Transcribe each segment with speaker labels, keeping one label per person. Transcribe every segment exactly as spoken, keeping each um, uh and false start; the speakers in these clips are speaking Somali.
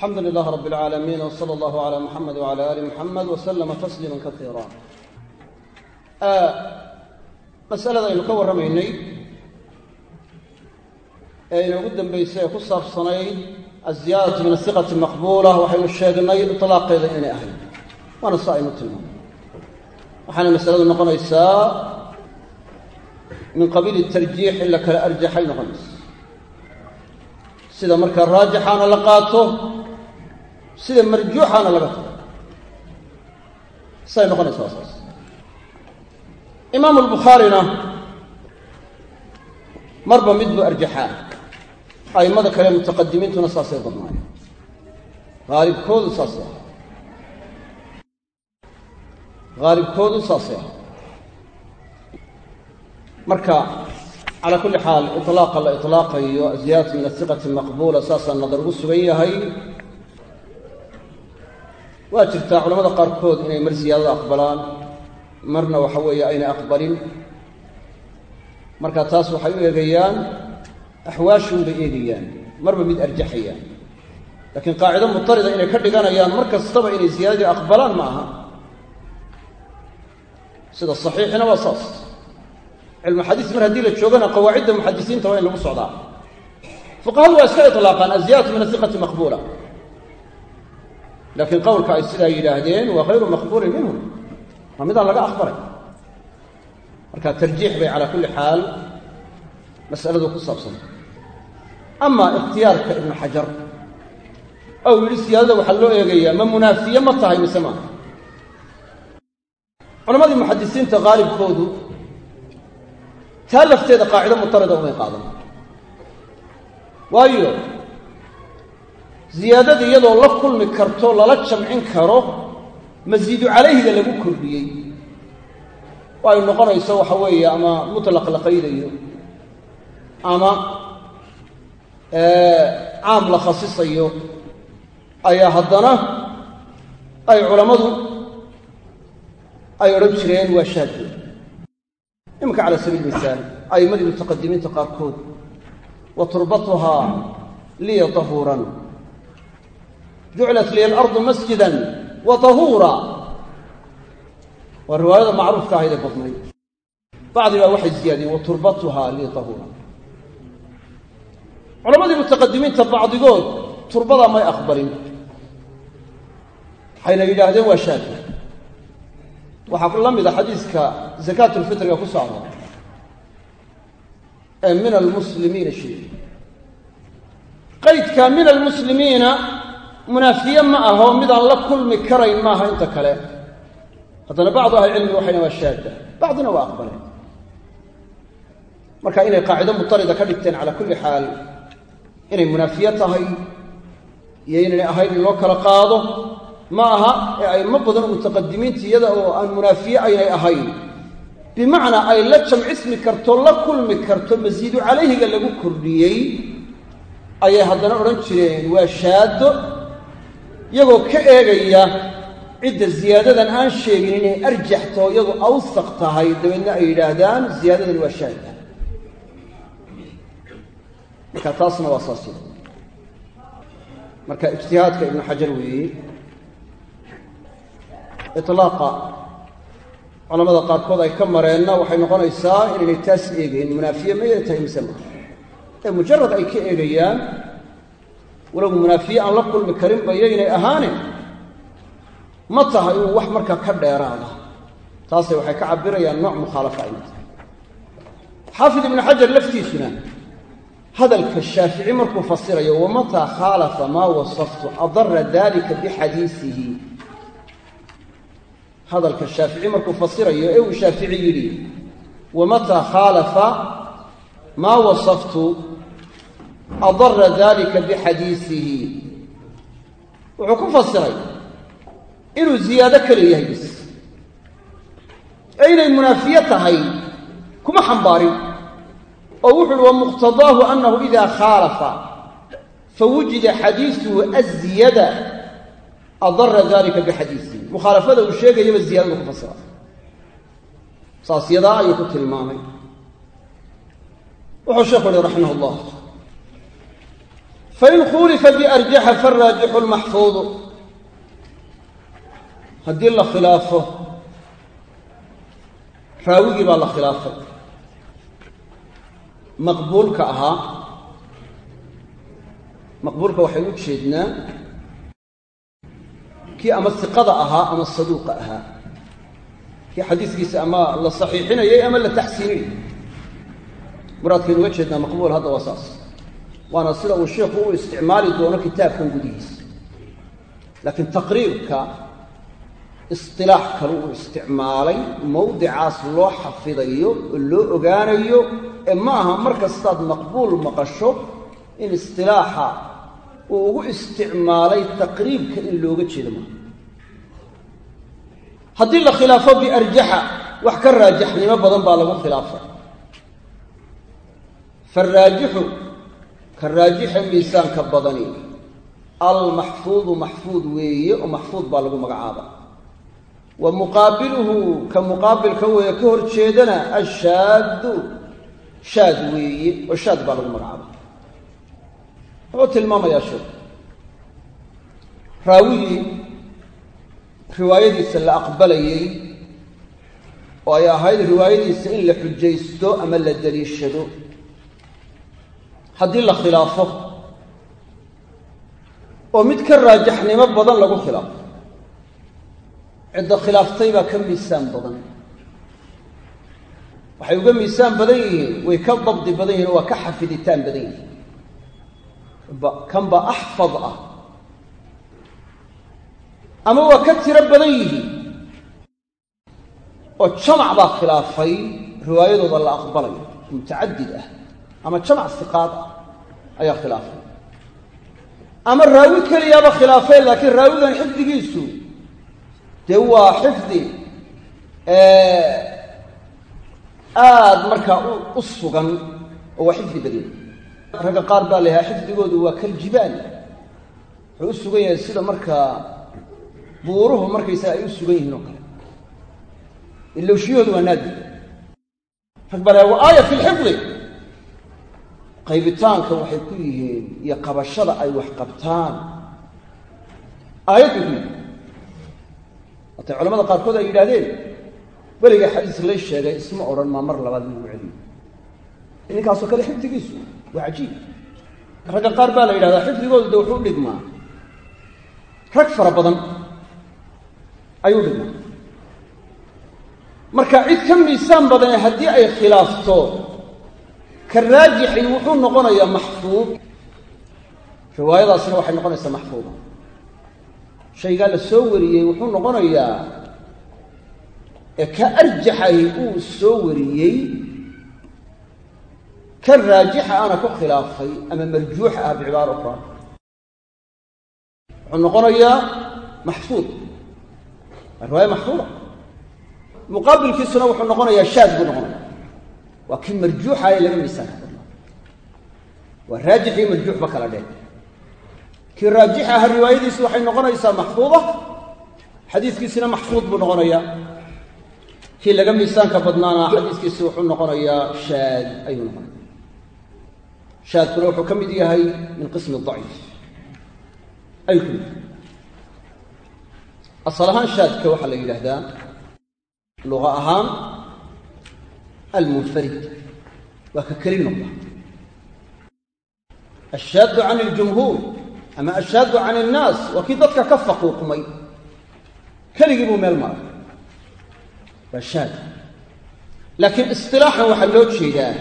Speaker 1: الحمد لله رب العالمين وصلى الله على محمد وعلى آل محمد وسلم تسليما كثيرا. آه مسألة إنه كور رميني إنه قدام بيسيء كسر صنعي الزيادة من الثقة المقبولة وحين الشيء النيل إطلاق إذا إني أهل وأنا صائم التلمام وحين مسألة النقل إساء من قبيل الترجيح إلا كالأرجحين غنس سيدا مركا الراجح أنا لقاته سيدا مرجوح أنا لقاته صائم غنس واساس إمام البخاري مربى مدب أرجحان أي ماذا كلام المتقدمين تنصاصي ضماني غالب كود صاصي غالب كود صاصي مركا على كل حال إطلاق الله إطلاق زيادة من الثقة المقبولة أساسا النظر والسبية هي واجرتا علماء قاركود إنه مر زيادة أقبلان مرنا وحوية أين أقبلين مركا تاسو حيو إيغيان أحواشهم بإيغيان مربا ميد أرجحيان لكن قاعدة مضطردة إنه كردقان أيان مركز طبع إنه زيادة أقبلان معها سيدا الصحيح هنا وصاص علم الحديث من هدي لتشوغنا قواعد المحدثين توين لهم الصعداء فقالوا أسكى إطلاقا الزيادة من الثقة مقبولة لكن قول كأيسيدا إلهدين وغير مقبول منهم وماذا لقى أخبره مركا الترجيح بي على كل حال مسألة قصة بصنع أما اختيار كابن حجر أو السيادة وحلوه إيغيا من منافية ما طهي مسمان علماء المحدثين تغالب كودو تالفت هذا قاعدة مضطردة وما يقاضم وايو زيادة يدو الله كل مكرتو لا تشمعين كرو مزيد عليه إذا لقو كربيي waayo noqonayso waxa weeye ama mutlaq la qaydayo ama ee aam la khasisayo ayaa hadana ay culimadu ay oran jireen waa shaad imka ala sabiil misal ay madin mutaqaddimin taqarkood wa turbatuha li tahuran ju'lat li al-ard masjidan wa tahura والرواية معروف كهذا بطني بعض واحد زيادة وتربطها لطهورا علماء المتقدمين تبعض يقول تربطها ما يأخبرين حين يجاهدون وشاكر وحق الله إذا حديث كزكاة الفطر يقص الله من المسلمين شيء قيد كان من المسلمين منافيا معه ومذا الله كل مكرين معها انت كلام هذا بعض أهل العلم وحين والشادة بعضنا وأقبله مركا إنه قاعدة مضطردة كالتين على كل حال إنه منافيتها يعني أهل الوكرة قاضه معها يعني مبضن متقدمين تيدأوا المنافية أين أهل بمعنى أي لتشم اسم كرتون لا كل مكرتون مزيد عليه قال له كرديي أي هذا أورنشرين وشاد يقول كأيجيا عدة زيادة أن شيء إنه أرجحته يضو أوثقتها يدمنا إيرادان زيادة الوشاهد مركا تصنع وصاصي مركا اجتهاد كابن حجر وي إطلاقا علماء قاركود أي كمرينا وحين نقول إساء إنه تسئيق إن منافية ما يرتهي مسمى مجرد أي كإيغيان ولو منافية أن لقل مكرم بيين أهاني ما تهي wax marka ka dheeraada taasay waxay ka cabirayaan nooc mukhaalafa ay tahay xaafid ibn hajar laftiisuna hadalka shaafici markuu fasirayo wamata khalafa ma wasaftu adarra dalika bi hadithihi hadalka shaafici markuu fasirayo ee uu shaafici yiri wamata khalafa ma wasaftu adarra dalika bi hadithihi wuxuu ku fasiray إنه زيادة كليه بس أين المنافية هي كما حنباري أو ومقتضاه أنه إذا خالف فوجد حديثه الزيادة أضر ذلك بحديثه مخالفة الشيء يجب الزيادة مفسرة صاصيدا يكون الإمامين وحشيخ رحمه الله fain khulifa biarjaxa faraajixu lmaxfuudu haddii la khilaafo raawigii baa la khilaafay maqbuulka ahaa maqbuulka waxay u jeednaa kii ama siqada ahaa ama saduuqa ahaa kii xadiiskiisa ama la saxiixinayay ama la taxsiinayay muraadkaynu uga jeednaa maqbuul hadda waa saas waana sida uu sheikhu u isticmaali doono kitaabkan gudihiisa laakiin taqriirka istilaax kale uu isticmaalay mawdicaas loo xafidayo oo loo ogaanayo ee ma aha mar kastaad maqbuul maqasho in istilaaxa uu ugu isticmaalay taqriibka in looga jeedo maaha haddii la khilaafo biarjaxa wax ka raajaxnimo badan baa lagu khilaafay faraajixu ka raajixa miisaanka badani almaxfuudu maxfuud weeye oo maxfuud baa lagu magacaaba wa muqaabiluhu ka muqaabilka weeye ka hor jeedana ashaadu shaad weeye oo shaad baa lagu magacaaba wuxuu tilmaamayaa sheekh raawigii riwaayadiisa la aqbalayay oo ay ahayd riwaayadiisa in la xujaysto ama la daliishado haddii la khilaafo oo mid ka raajaxnimo badan lagu khilaafo cidda khilaaftay baa ka miisaan badan waxay uga miisaan badan yihiin way ka dabdi badan yihin oo waa ka xafiditaan badan yihiin kan baa axfad ah ama waa ka tiro badan yihiin oo jamac baa khilaafay riwaayadooda la aqbalayo mutacadid ah ama jamac siqaad ah ayaa khilaafay ama raawi keliyaaba khilaafay laakiin raawigan xifdigiisu dee waa xifdi aada markaa u sugan oo waa xifdi badan ragga qaar baa layahaa xifdigoodu waa kaljibaal wuxuu u sugan yahay sida markaa buuruhu markaysaga ay u sugan yihiin oo kale ilowshiyahoodu waa naadir rag baa layaha wa aaya fi lxifdi qaybitaanka waxay ku yihiin iyo qabashada ay wax qabtaan aayad bay ku yihiin hatay culamada qaarkood ay yidhahdeen weliga xadiis lay sheegay isma odhan maa mar labaad lagu celiyo ninkaasoo kale xifdigiisu waa cajiib ragga qaar baa la yidhahdaa xifdigoodu de wuxuu u dhigmaa rag fara badan ayuu u dhigmaa marka cid ka miisaan badane haddii ay khilaafto ka raajixi wuxuu noqonayaa maxfuud riwaayadaasina waxay noqonaysaa maxfuuda shaygaa la soo wariyey wuxuu noqonayaa ee ka arjaxahi uu soo wariyey ka raajixa ana ku khilaafay ama marjuuxa ah bicibaaro ukhra wuxuu noqonayaa maxfuud riwaaya maxfuuda muqaabilkiisuna wuxuu noqonayaa shaad buu noqonaya waa kii marjuuxa ee laga miisaanka badnaa waa raajix iyo marjuuxba kala dheh kii raajix aha riwaayadiisu waxay noqonaysaa maxfuuda xadiiskiisina maxfuud buu noqonayaa kii laga miisaanka badnaana xadiiskiisi wuxuu noqonayaa shaad ayuu noqonaya shaadkuna wuxuu ka mid yahay min qismi daciif ayuu ka mid yahay asal ahaan shaadka waxaa la yidhaahdaa luqa ahaan almunfarid waa ka keli noqda ashaadu can iljumhuur ama ashaadu can innaas waa kii dadka ka faquuqmay keligii buu meel maray waa shaad laakiin istilaaxan waxaa loo jeedaa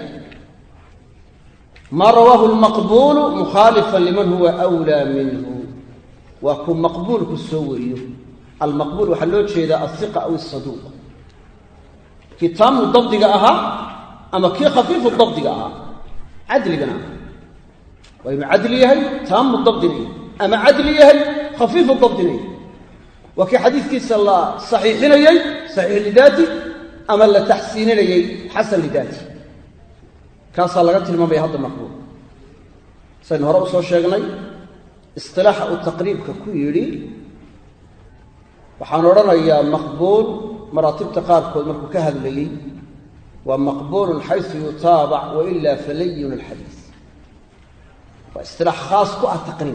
Speaker 1: maa rawaahu lmaqbuulu mukhaalifan liman huwa awlaa minhu waa kuu maqbuulku soo wariyo almaqbuul waxaa loo jeedaa alhiqa aw asaduuq kii taamu dabdiga ahaa ama kii khafiifu dabdiga ahaa cadligana aha waa inuu cadli yahay taamu dabdinaya ama cadli yahay khafiifu dabdinaya waa kii xadiiskiisa la saxiixinayey saxiix lidaati ama la taxsiininayey xasan lidaati kaasaa laga tilmaamaya hadda maqbuul saynu hore usoo sheegnay istilaaxa uu taqriibka ku yidhi waxaan odhanayaa maqbuul maraatibta qaarkood markuu ka hadlayey waa maqbuulun xaysu yutaabac wailaa falayinu alxadiis واصطلاح خاص كو التقنين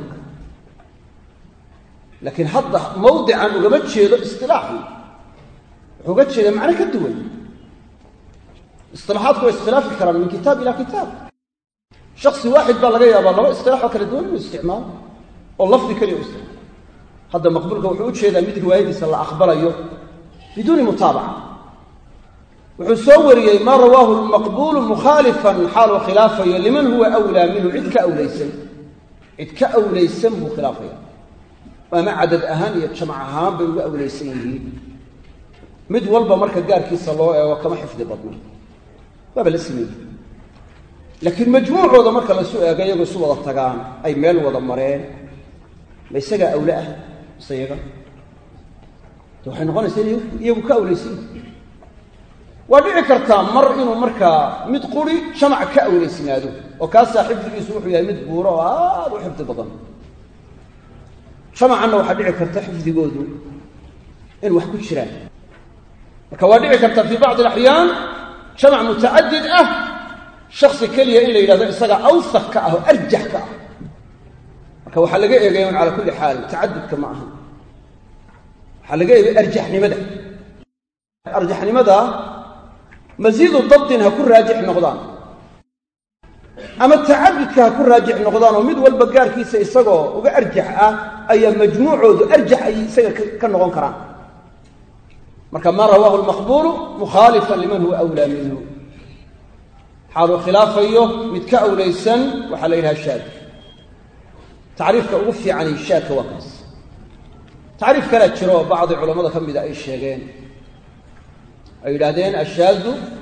Speaker 1: لكن هذا موضعا وقبل شيء اصطلاحي وقبل شيء معنى كدول اصطلاحات واختلاف الكلام من كتاب إلى كتاب شخص واحد بلغ يا الله اصطلاح وكل دون الاستعمال واللفظ كلمه استعمال هذا مقبول وحوج شيء مid riwaayadiisa la akhbarayo بدون متابعه وحصوري ما رواه المقبول مخالفا حال خلافه لمن هو اولى منه عدك او ليس عدك او ليس مخالفه وما عدد اهاني جمعها او ليسين mid walba marka gaarkiisa loo eego kama xifdi badno baba la sameeyay laakiin majmuucooda marka la soo eego iyagu soo wada tagaan ay meel wada mareen ma isaga awlaa isaga waxay noqonaysaa iyagu ka awlaysiin waa dhici kartaa mar inuu marka mid quri jamac ka awlaysinaado oo ka saaxiibkiisu wuxuu yahay mid buuro oo aad u xifdi badan jamacna waxa dhici karta xifdigoodu in wax ku jiraan marka waa dhici karta fi bacd al-ahyaan jamac mutaaddid ah shakhs kaliya in la yiraahdo isaga awsaq ka ah arjah ka ah marka waxa laga eegayo ala kulli xaal taaddudka ma aha waxa laga eegayo arjahnimada arjahnimada maziidu dabtin ha ku raajix noqdaan ama taaddudka ha ku raajix noqdaan oo mid walba gaarkiisa isagoo uga arjah ah ayaa majmuucoodu arjah ay isaga ka noqon karaan marka ma rawaahu al-maqbul mukhalifan liman huwa awla minhu حال خلافيه متك أوليسا وحليلها شاذ تعريفك أوفي عن الشاذ وقص تعريف كلا تشرو بعض العلماء كم بدأ الشيئين أي لادين الشاذ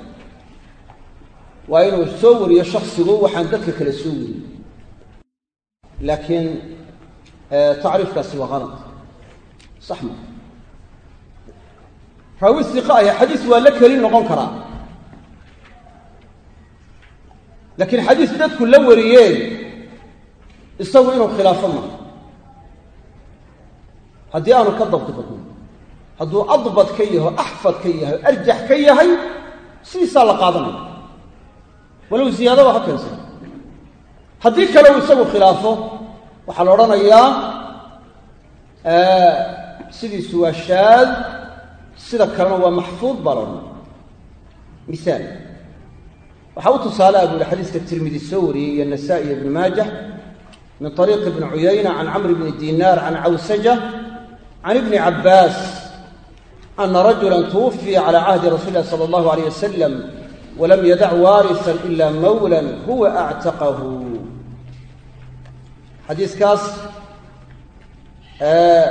Speaker 1: وإنه السور يا شخص هو وحندك كلا سور لكن آه تعريفك سوى غلط صح ما فهو الثقاء حديث ولك لنقوم كرام لكن حديث ذاتك لو وريين يستوي إنه خلافنا هدي أنا كضبط بكم هدو أضبط كيه أحفظ كيه أرجح كيه سيسا لقاضنا ولو زيادة وهكذا هديك لو يسوي خلافه وحلورنا إياه آه سيدي سوى الشاذ سيدي كرنا ومحفوظ برنا مثال وحاوت صالة أبو الحديث الترمذي السوري النسائي بن ماجه من طريق ابن عيينة عن عمرو بن دينار عن عوسجة عن ابن عباس أن رجلا توفي على عهد رسول الله صلى الله عليه وسلم ولم يدع وارثا إلا مولا هو أعتقه حديث كاس آه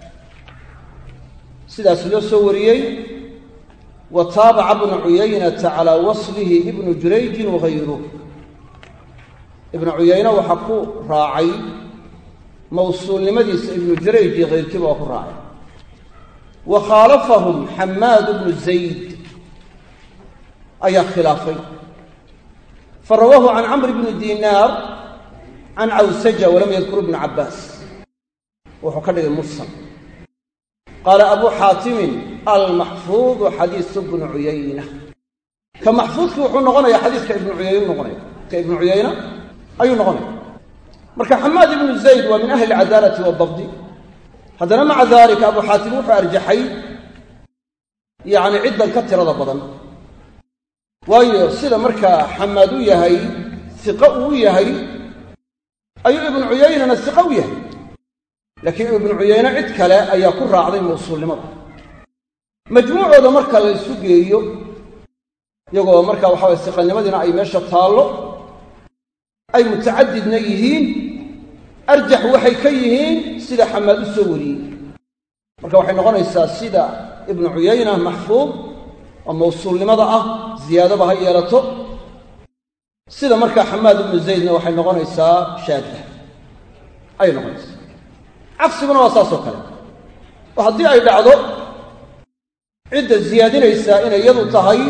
Speaker 1: سيدا سلو سوريي وتابع ابن عيينة على وصله ابن جريج وغيره ابن عيينة وحقه راعي موصول لمديس ابن جريج غير كبه راعي وخالفهم حماد بن زيد أي خلافي فرواه عن عمرو بن دينار عن عوسجة ولم يذكر ابن عباس وحكى المرسل قال أبو حاتم المحفوظ حديث ابن عيينة كمحفوظ وحنا غنى حديث كابن عيينة غنى كابن عيينة أي غنى مركا حماد بن زيد ومن أهل العدالة والضبط هذا مع ذلك أبو حاتم فأرجحي يعني عدة كثير ضبطا ويصير مركا حمادوية هي ثقوية هي أي ابن عيينة الثقوية لكن ابن عيينة عد كلا أي يكون راعي موصول لمرة مجموعة هذا مركا للسوقيو يقول مركا وحاول استقل لمدينة أي ماشى طالو أي متعدد نيهين أرجح وحي كيهين سيدة حماد السوري مركا وحي نغنى يسا سيدة ابن عيينة محفوظ وموصول لمضعة زيادة بها إيالته سيدة مركا حماد بن زيد وحي نغنى يسا شادة أي نغنى يسا عكس من وصاصه كلام وحدي أي بعضه عدة زيادين يسا إن يضو تهي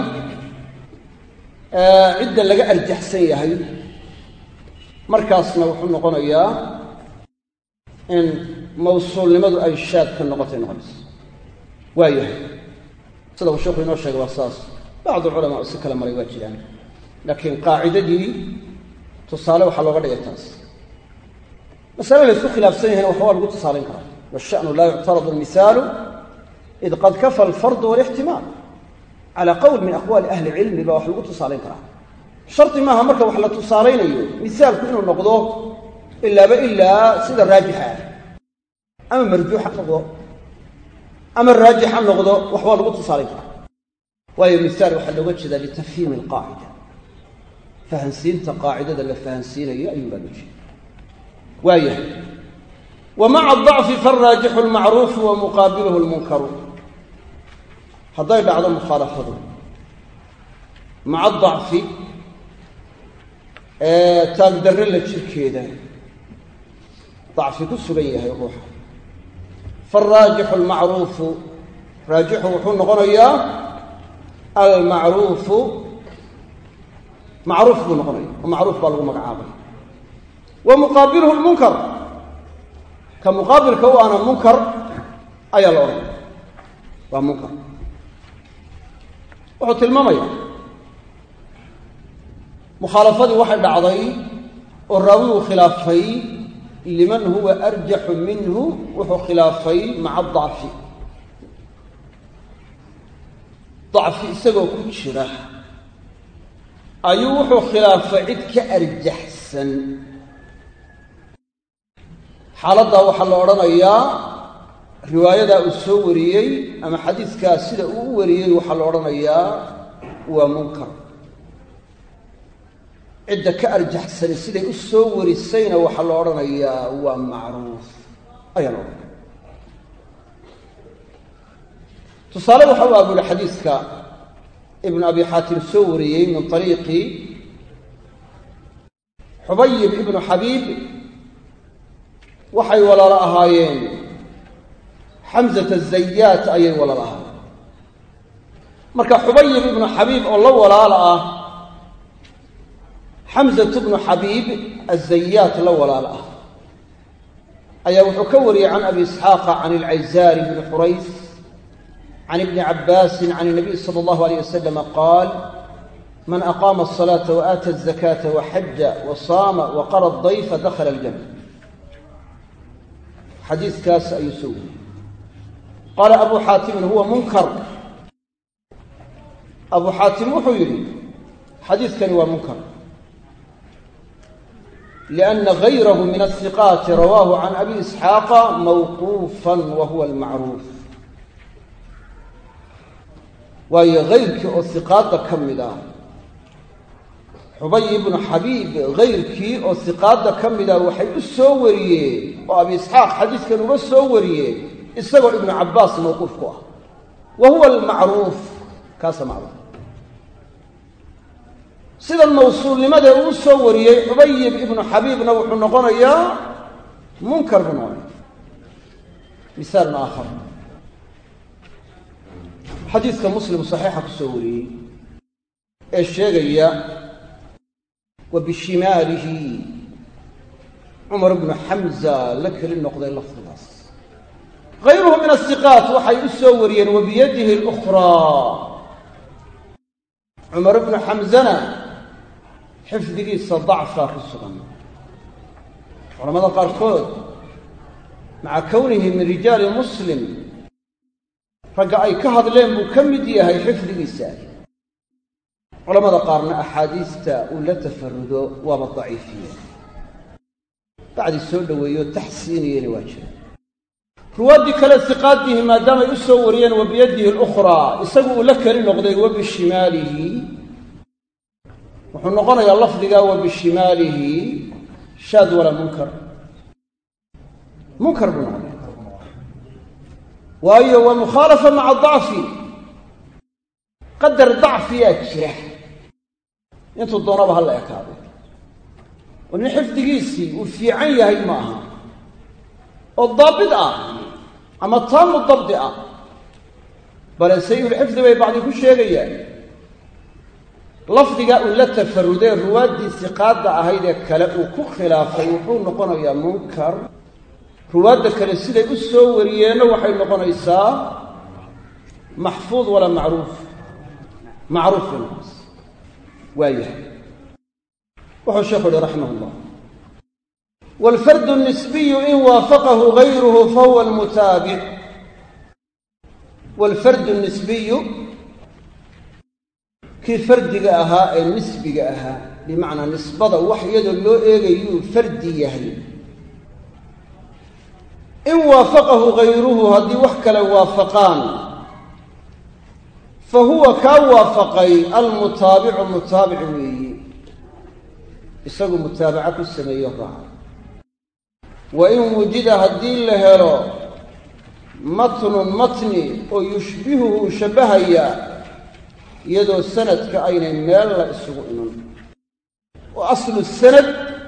Speaker 1: آه عدة لقى أرجح سيهي مركزنا وحن نقول إياه إن موصول لماذا أي شاد في النقطة النقص وايه صدق الشيخ ينوشك وصاص بعض العلماء السكلة مرة يواجه يعني. لكن قاعدة دي تصالة وحلو غدا يتاس masale la isku khilaafsan yahayna waxba waa lagu tusaalayn karaa washa'nu laa yuctaradu almisaalu id qad kafa alfardu walixtimaal calaa qowl min aqwaali ahli cilmi baa wax lagu tusaalayn karaa shardi maaha marka wax la tusaalaynayo misaalku inuu noqdo ilaaba ilaa sida raajixa ah ama marjuuxa noqdo ama raajixa noqdo wax waa lagu tusaalayn karaa waayo misaal waxaa looga jeedaa litafhiimi alqaacida fahansiinta qaacidada la fahansiinayo ayuu baa loo jeeda waayahay wa maca adacfi faaraajixu almacruufu wa muqaabiluhu almunkaru hadday dhacdo mukhaalafadu maca adacfi ee taagdarre la jirkeeda dacfi ku sugan yahay ruuxa faaraajixu almacruufu raajixu wuxuu noqonayaa almacruufu macruuf buu noqonaya oo macruuf baa lagu magacaabay wa muqaabiluhu lmunkar ka muqaabilka u ana munkar ayaa la odhanaya waa munkar wuxuu tilmaamaya mukhaalafadii waxay dhacday oo raawigu khilaafay liman huwa arjaxu minhu wuxuu khilaafay maca dacfi dacfi isagoo ku jira ayuu wuxuu khilaafay cid ka arjaxsan xaaladdaa waxaa la odhanayaa riwaayadaa uu soo wariyey ama xadiiskaa sida uu u wariyey waxaa la odhanayaa waa munkar cidda ka arjaxsani siday u soo warisayna waxaa la odhanayaa waa macruuf ayaa la odhanaya tusaale waxa u aabuli xadiiska ibnu abi xaatim soo wariyey min ariiqi xubayib ibnu xabiib waxay walaalo ahaayeen xamsata zayaat ayay walaalo ahaayeen marka xubayib ibnu xabiib oo la walaalo ah xamsatu bnu xabiib azayaat la walaalo ah ayaa wuxuu ka wariyey can abi isxaaqa can alcayzaari bni xurays can ibni cabaasin can الnabiy salى اllahu alayh wasalam qaal man aqaama الصalaata waaata الzakaata waxaja wasaama waqara dayfa dakhala اljana xadiiskaas ayuu soo wariyey qaala abu xaatimin huwa munkar abu xaatim wuxuu yidhi xadiiskani waa munkar liأna gayrahu min الhiqaati rawaahu can abi isxaaqa mawquufa wa huwa almacruuf waayo hayrkii oo hiqaadda ka mid ah xubay ibnu xabiib hayrkii oo hiqaadda ka mid ah waxay u soo wariyeen oo abi isxaaq xadiiskan uga soo wariyeen isagoo ibnu cabbaas mawquuf ku ah wa huwa almacruuf kaasa macruuf sidan mawsuulnimadee uu soo wariyey xubayib ibnu xabiibna wuxuu noqonayaa munkar buu noqonaya misaalun aakhar xadiiska muslim saxiixa ku soo wariyey ee sheegaya wa bishimaalihi cumar ibnu xamza la keli noqday lafdigaas hayruhu min asiqaat waxay u soo wariyeen wa biyadihi اlukhraa cumar ibnu xamzana xifdigiisa dacfaa ku sugan culamada qaarkood maca kownihi min rijaali muslim ragga ay ka hadleen buu ka mid yahay xifdigiisa culamada qaarna axaadiista uu la tafarudo waaba daciifiye bacdi soo dhoweeyo taxsiiniyena waa jira ruwaaddii kale siqaadihi maadaamay u soo wariyeen wa biyadihi alukhraa isagu uu la keli noqday wa bishimaalihi wuxuu noqonayaa lafdigaa wa bishimaalihi shaad walaa munkar munkar buu noqonaya waayo waa mukhaalafa maca dacfi qadar dacfiyaa jira intuu doonaba ha la ekaado oo nin xifdigiisii uu fiican yahay ma aha oo daabit ah ama taamu dabdi ah bale sayulxifdi bay bacdi ku sheegayaan lafdiga uu la tafarudee ruwaaddii siqaadda ahayd ee kale uu ku khilaafay wuxuu noqonayaa munkar ruwaadda kale siday u soo wariyeenna waxay noqonaysaa maxfuud walaa macruuf macruuf bay noqonaysa waayahay wuxuu sheekhu uhi raximah ullah والفرد النسبي إن وافقه غيره فهو المتابع. والفرد النسبي كي فردق أها النسبي أها بمعنى نسبة وحيد اللو إيغيو فردي يهي إن وافقه غيره هذه وحكا وافقان فهو كوافقي المتابع متابع ويه يساقوا متابعة السمية الرعا. وإن وجد هدين لهيرو متن متني ويشبهه شبهيا يدو السند كأين مال لا يسوق إنون. وأصل السند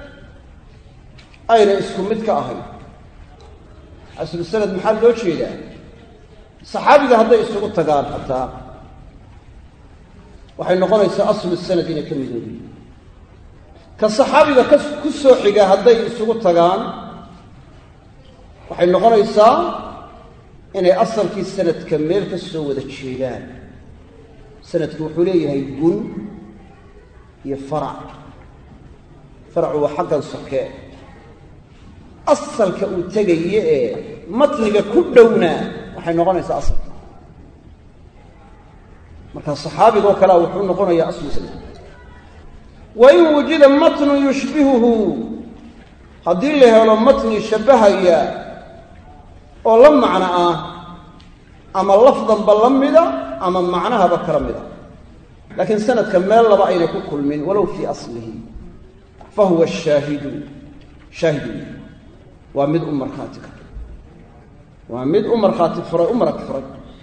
Speaker 1: أين يسكن متك أهي أصل السند محل لو شيء ده صحابي ده هذا يسوق التقال حتى وحين نقول أصل السند هنا كم يدوري كالصحابي ده كسو حقا هذا يسوق التقال وحين نقول إن أصل في السند كمل كسو وذا الشيلان سند وحوليه يقول يفرع فرع وحقا سكاء أصل كأوتجي مطلق كلنا وحين نقول أصل مركز الصحابي ذو كلا وحين نقول يا أصل سند. وإن وجد متن يشبهه هدين له لو متن يشبهه يا ولم معنى آه أما لفظا بلمدا أما معناها بكرمدا لكن سنة كمال لبا أين يكون كل من ولو في أصله فهو الشاهد شاهد ومد أمر خاتك ومد أمر خاتك فرق أمرك فرق.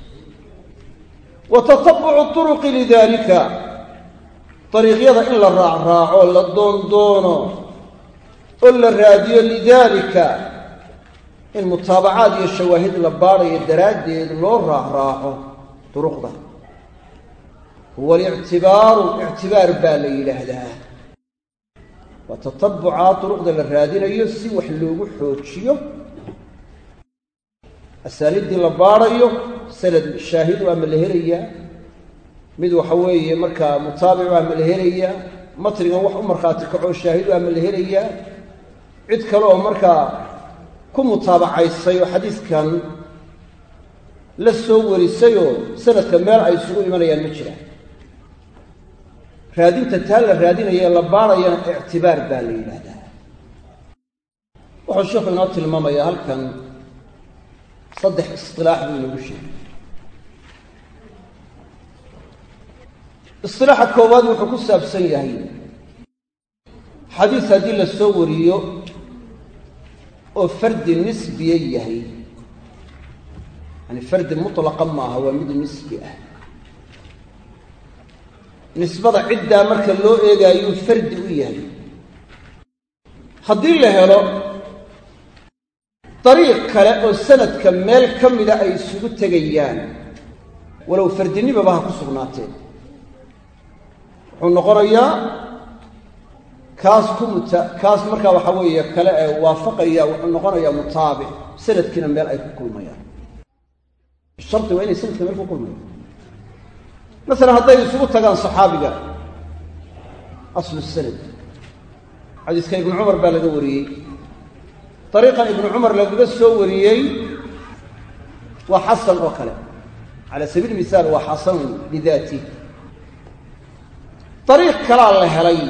Speaker 1: وتطبع الطرق لذلك طريق يضع إلا الراع راع ولا الدون دونه إلا الراديو لذلك المتابعات هي الشواهد البارية الدراد لو راح راحوا طرق ذا هو الاعتبار اعتبار بالي لهذا. وتطبعات طرق ذا الرادين يسي وحلوه حوتشيو السالد البارية سند الشاهد وأما الهرية مدو حوية مركا متابع وأما الهرية مطرقا وحمر خاتك الشاهد وأما الهرية عد كلو مركا كم متابعة يسيو حديث كان لسو ورسيو سنة كمال أي سوء من أيام المجرى رادين تتهالى رادين هي اللبارة اعتبار بالي هذا. وحو الشيخ النوتي الماما يهل كان صدح اصطلاح من وشي اصطلاح الكواد وحكو السابسين يهي حديث هذه لسو وريو وفرد نسبي يهي يعني فرد مطلقا ما هو مد نسبي نسبة عدة مركا لو إيغايو فرد ويهي حدين له طريق كلا والسند كمال كمل أي سجود تجيان ولو فردني بباها كسرناتين ونقرأ كاس كمت كاس مركا وحوية كلا وافق يا ونقرأ يا متابع سند كنا مال أي كل مياه الشرط وين سند كنا مال كل مياه مثلا هذا يسوق تجان صحابي أصل السند حديث كان ابن عمر بالدوري طريقا ابن عمر لقد وريي وحصل وكلا على سبيل المثال وحصل لذاته طريق كلا الله هلي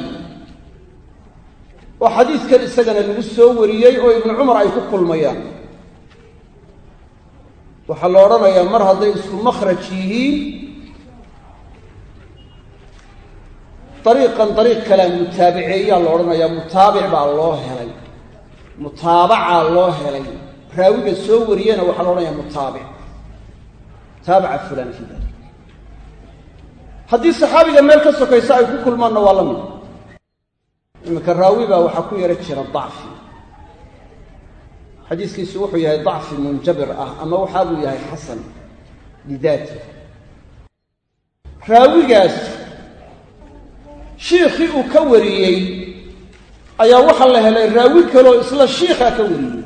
Speaker 1: وحديث كان السجن اللي وريي وابن عمر أي كل مياه وحلورنا يا مر هذا اسم مخرجه طريقا طريق كلام متابعية الله يا متابع بع الله هلي متابعة الله هلي راوي السوريين وحلونا يا متابع تابع فلان في ذلك حديث صحابي لما يكسر كيسا يقول كل ما نوالم إما كالراوي بقى وحكو يركشر الضعف حديث كيسوحو يهي ضعف منجبر أه أما وحابو يهي حسن لذاته راوي قاس شيخي وكوريي أيا وحا الله هلا الراوي كلو إسلا الشيخ كوريي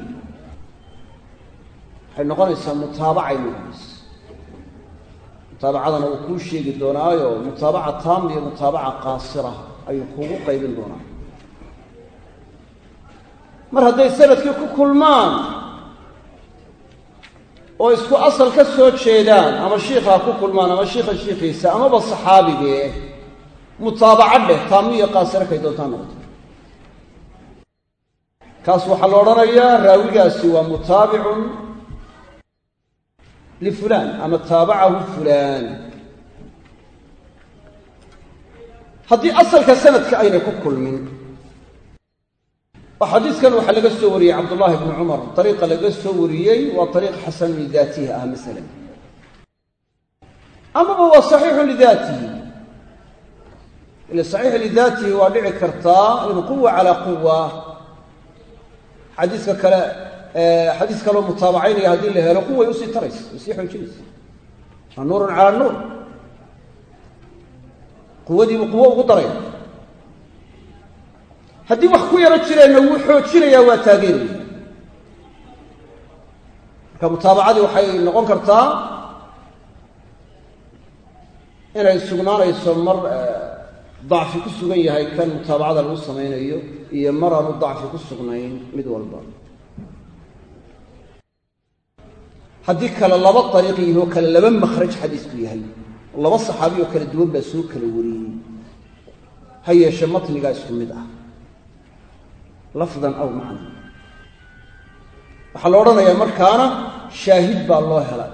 Speaker 1: حين نقول إسلا متابعة يمونس متابعة أنا وكل شيء قدونايو متابعة تامية متابعة قاصرة أي حقوق قيبين دونا mar hadday sanadkii ku kulmaan oo isku asal ka soo jeedaan ama shiikha ku kulmaan ama shiikha shiikhiisa amaba saxaabigee mutaabaca dheh taamiyo qaasira kay doontaan noqoto kaas waxaa la odhanayaa raawigaasi waa mutaabicun lifulaan ama taabacahu fulaan haddii asalka sanadka aynay ku kulmin oo xadiiskan waxaa laga soo wariyey cabdullaahi bni cumar dariiqa laga soo wariyey waa dariiq xasanun lidaatihi ah masalan amaba waa saxiixun lidaatihi ila saxiix lidaatihi waa dhici kartaa in quwa calaa quwa xadiiska kale xadiis kaloo mutaabacaynaya haddii la helo quway usii taraysa usii xoojinaysa waa nuurun calaa nuur quwadiibuu quwo ugu daraya haddii wax ku yaro jireenna wuu xoojinayaa waa taageeraya marka mutaabacadii waxay noqon kartaa inay sugnaanayso mar dacfi ku sugan yahay kan mutaabacada lagu samaynayo iyo mar aanu dacfi ku sugnayn mid walba haddii kale laba dariiq yahoo kale laba makhraj xadiisku yahay laba saxaabi oo kala duwan baa soo kala wariyey ha yeeshe matnigaa isku mid ah lafdan aw macnan waxaa la odhanayaa markaana shaahid baa loo helay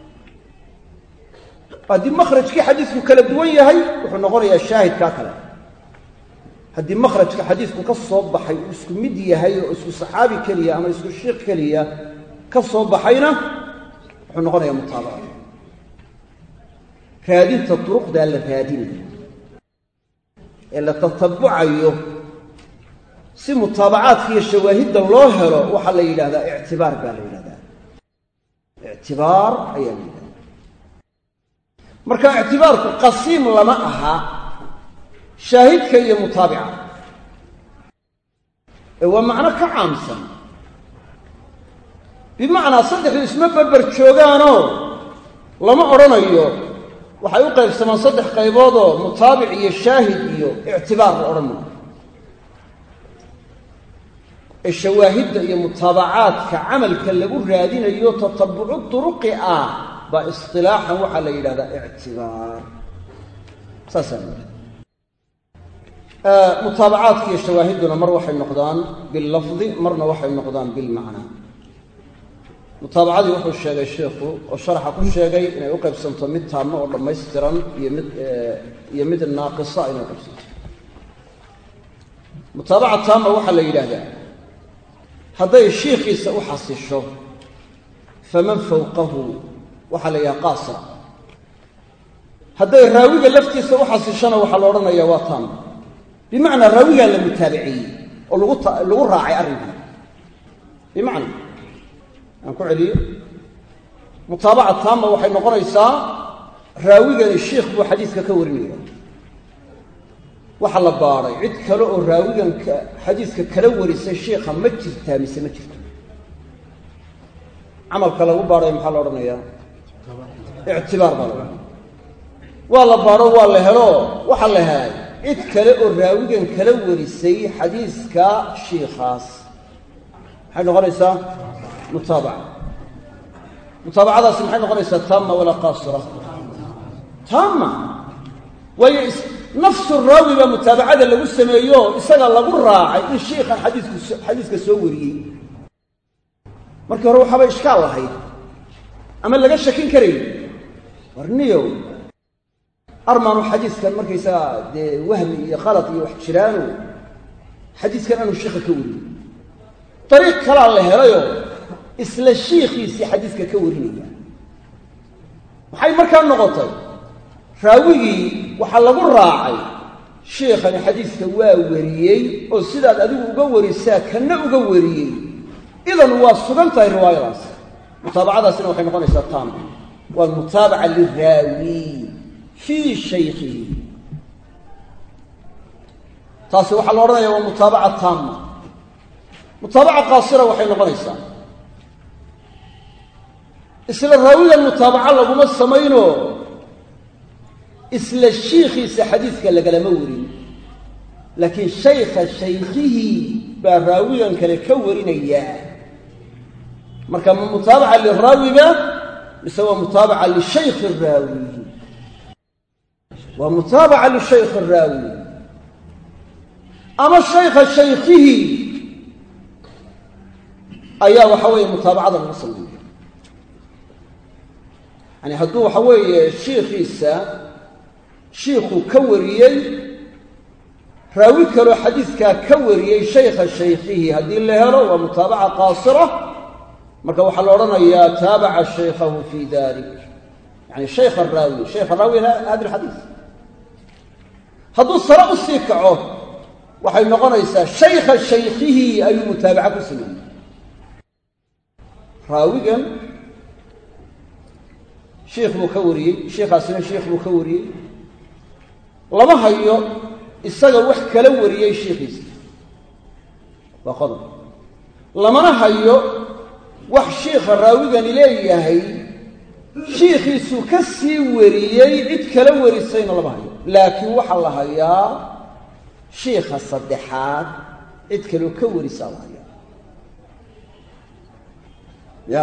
Speaker 1: haddii makhrajkii xadiisku kala duwan yahay wuxuu noqonayaa shaahidkaa kale haddii makhrajka xadiisku ka soo baxay uu isku mid yahay oo isku saxaabi keliya ama isku shiikh keliya ka soo baxayna wuxuu noqonayaa mutaabaca raadinta duruqdaa la raadinayo ee la tatabucayo si mutaabacaadka iyo shawaahidda loo helo waxaa la yidhahdaa ictibaar baa la yidhahdaa ictibaar ayaa la yidhahdaa marka ictibaarku qasiim lama aha shaahidka iyo mutaabica ee waa macno ka caamsan bimacnaa saddexdu isma barbar joogaanoo lama odhanayo waxay u qaybsamaan saddex qayboodoo mutaabic iyo shaahid iyo ictibaar la odhan maayo ee shawaahidda iyo mutaabacaadka camalka lagu raadinayo tatabucu duruqi ah baa istilaaxan waxaa la yidhahdaa ictibaar saasaa la yidhahda mutaabacaadka iyo shawaahidduna mar waxay noqdaan billafdi marna waxay noqdaan bilmacnaa mutaabacadii wuxuu sheegay sheikhu oo sharaxa ku sheegay inay u qaybsanto mid taamo oo dhammaystiran iyo mid iyo mid naaqisa inay u qaybsanto mutaabaca taama waxaa la yidhaahdaa hadday shiikhiisa u xasisho faman fawqahu waxaa la yidhaha qaasira hadday raawiga laftiisa u xasishona waxaa la odhanayaa waa taama bimacnaa raawigaa la mutaabiciyey oo lagu lagu raacay arrinkan bimacnaa aan ku celiyo mutaabaca taama waxay noqonaysaa raawigani shiikh buu xadiiska ka warinaya waxaa la baadhay cid kale oo raawiganka xadiiska kala warisay shiikha ma jirtaa mise ma jirto camalka lagu baadhay maxaa la odhanayaa ictibaar baa la odhanaya waa la baadho waa la helo waxaa la helay cid kale oo raawigan kala warisay xadiiska shiikhaas maxay noqonaysaa mutaabaca mutaabacadaasi maxay noqonaysaa taama walaa qaasira taama waayo nafsu raawi baa mutaabacada lagu sameeyo isaga lagu raacay in shiikhan xadiisku xadiiska soo wariyey markii hore waxaaba ishkaal lahayd ama laga shakin karayo warniyow armaanu xadiiskan markaysaga dee wahmi iyo khalad iyo wax jiraano xadiiskan aanu shiikha ka wariyey dariiq kalaa la helayo isla shiikhiisii xadiiska ka warinaya maxay markaa noqotay raawigii waxaa lagu raacay shiikhani xadiiska waa wariyey oo sidaad adigu uga warisaa kana uga wariyey idan waa sugan tahay riwaayadaas mutaabacadaasina waxay noqonaysaa taama waa mutaabaca liraawi fii shaykhihi taasi waxaa la odhanaya waa mutaabaca taama mutaabaca qaasira waxay noqonaysaa isla raawigan mutaabaca laguma samayno isla shiikhiisa xadiiska lagalama warin laakiin shaykha shaykhihii baa raawigan kale ka warinayaa marka ma mutaabaca liraawiga mise waa mutaabaca lishaykhi raawi waa mutaabaca lishaykhi raawi ama shaykha shaykhihii ayaa waxa weeye mutaabacada lagu sameeya yani hadduu waxa weeye shiikhiisa shiikhuu ka wariyey raawi kaloo xadiidkaa ka wariyey shaykha shaykhihi haddii la helo waa mutaabaca qaasira marka waxaa la odhanayaa taabaca shaykhahu fi dalik yani shaykha raawi shaykha raawi hada alxadiis hadduu sare u sii kaco waxay noqonaysaa shaykha shaykhihi ayuu mutaabaca ku sameeyey raawigan shiikh buu ka wariyey shiikhaasina shiikh buu ka wariyey lama hayo isaga wax kala wariyey shiikhiisa waa qodob lamana hayo wax shiikha raawigani leeyahay shiikhiisuu ka sii wariyey cid kala warisayna lama hayo laakiin waxaa la hayaa shiikha saddexaad cid kaloo ka warisaa la hayaa ya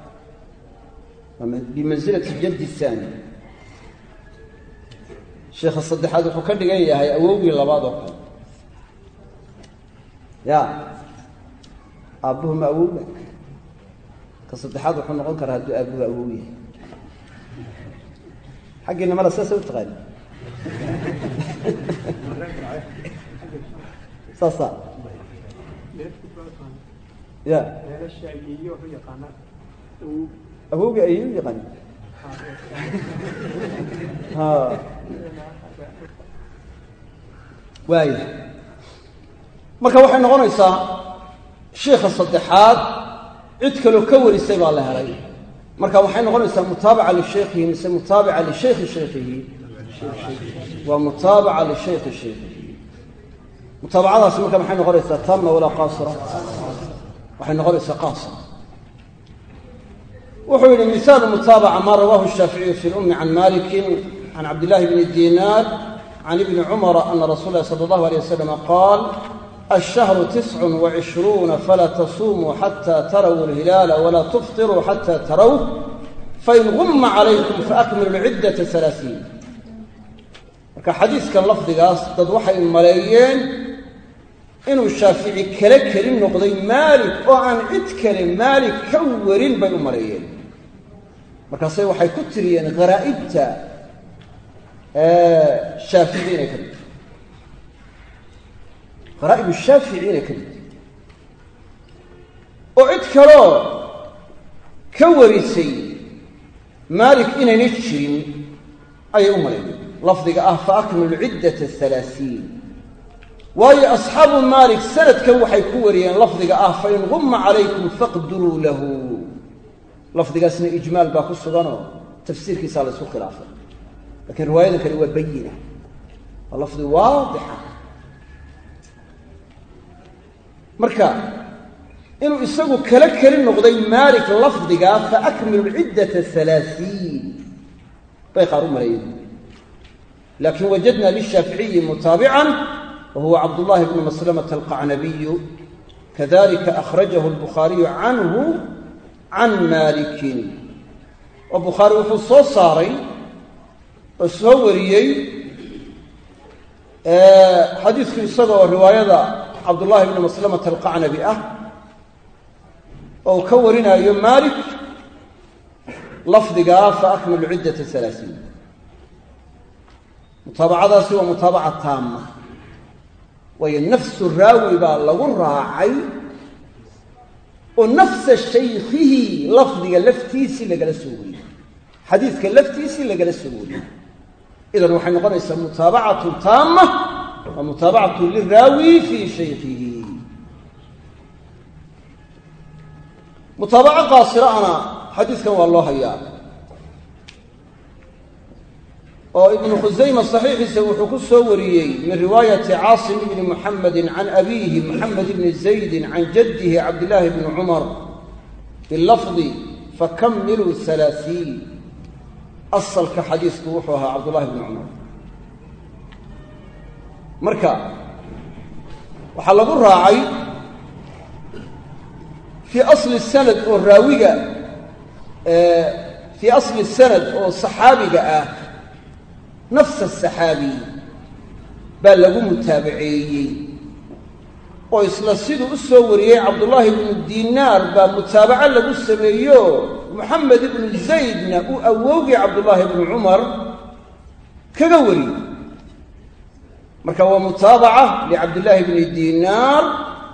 Speaker 1: bimansilati jaddi haani sheekha saddexaad wuxuu ka dhigan yahay awowgii labaad oo kale ya aabbuhuma awowga ka saddexaad wuxuu noqon karaa hadduu aabbuhu awow yahay xaggiina mala saasa u taqaani saasa ya awowga ayuu yaqaani ha waaya marka waxay noqonaysaa sheikha saddexaad cid kaloo ka warisay baa la helay marka waxay noqonaysaa mutaabaca lishaykhihi mise mutaabaca lishaykhi shaykhihi waa mutaabaca lishaykhi shaykhihi mutaabacadaasi marka maxay noqonaysaa tamma walaa qaasira waxay noqonaysaa qaasira wuxuu yidhi misaalu mutaabaca maa rawaahu shaaficiyu fi lummi can malikin can cabdillahi bni dinaar can ibni cumara ana rasuula lahi sala allahu alay wasalam qaal alshahru tiscun wacishruuna falaa tasuumuu xataa tarawuu alhilaala walaa tuftiruu xataa tarawh fain gumma calaykum faakmilu lciddata alaaiin marka xadiiskan lafdigaas dad waxay maleeyeen inuu shaafici kala kelin noqday maalik oo aan cid kale maalik ka warin bay u maleeyeen markaase waxay ku tiriyeen kharaa'ibta shaafici inay ka mid kharaa'ib shaafici inay ka mid oo cid kaloo ka warisay maalik inaynay jirin ayay u maleeyeen lafdiga ah fa akmilu ciddata alaaiin waayo asxaabu maalik sanadkan waxay ku wariyeen lafdiga ah fain gumma calaykum faqduruu lahu lafdigaasna ijmaal baa ku suganoo tafsiirkiisaa la isku khilaafay lakiin riwaayadan kale waa bayina waa lafdi waadixa marka inuu isagu kala keli noqday maalik lafdigaa fa akmilu lciddata alaaiin bay qaar u maleeyeen laakiin wajadna lishaaficiyi mutaabican وهو عبد الله بن مسلمة القعنبي كذلك أخرجه البخاري عنه عن مالك وبخاري وحو soo saaray oo soo wariyey xadiisku isagoo riwaayada عبد الله بن مسلمة القعنبي ah oo ka warinayo مالك lafdiga فأكمل عدة ثلاثين mutaabacadaasi waa mutaabaca taama waayo nafsu raawi baa lagu raacay oo nafsa shaykhihi lafdiga laftiisii lagala soo wariyey xadiidka laftiisii lagala soo wariyey idan waxay noqonaysaa mutaabacatu taama wa mutaabacatu liraawi fii shaykhihi mutaabaco qaasiraana xadiidkan waa loo hayaa oo ibnu khusayma saxiixiisa wuxuu ku soo wariyey min riwaayati caasim ibni muxamedi can abiihi muxamed ibni zaydin can jaddihi cabdillaahi bni cumar bilafdi fakamiluu alaaiin asalka xadiisku wuxuu ahaa cabdullahi bni cumar marka waxaa lagu raacay fii asli sanad oo raawiga fii asli sanad oo saxaabiga ah nafsa saxaabi baa lagu mutaabaceeyey oo isla siduu u soo wariyey cabdullaahi ibnu diinaar baa mutaabaco lagu sameeyo moxamed ibnu zaydna uu awowgii cabdullaahi ibnu cumar kaga wariyey marka waa mutaabaca licabdillaahi bni diinaar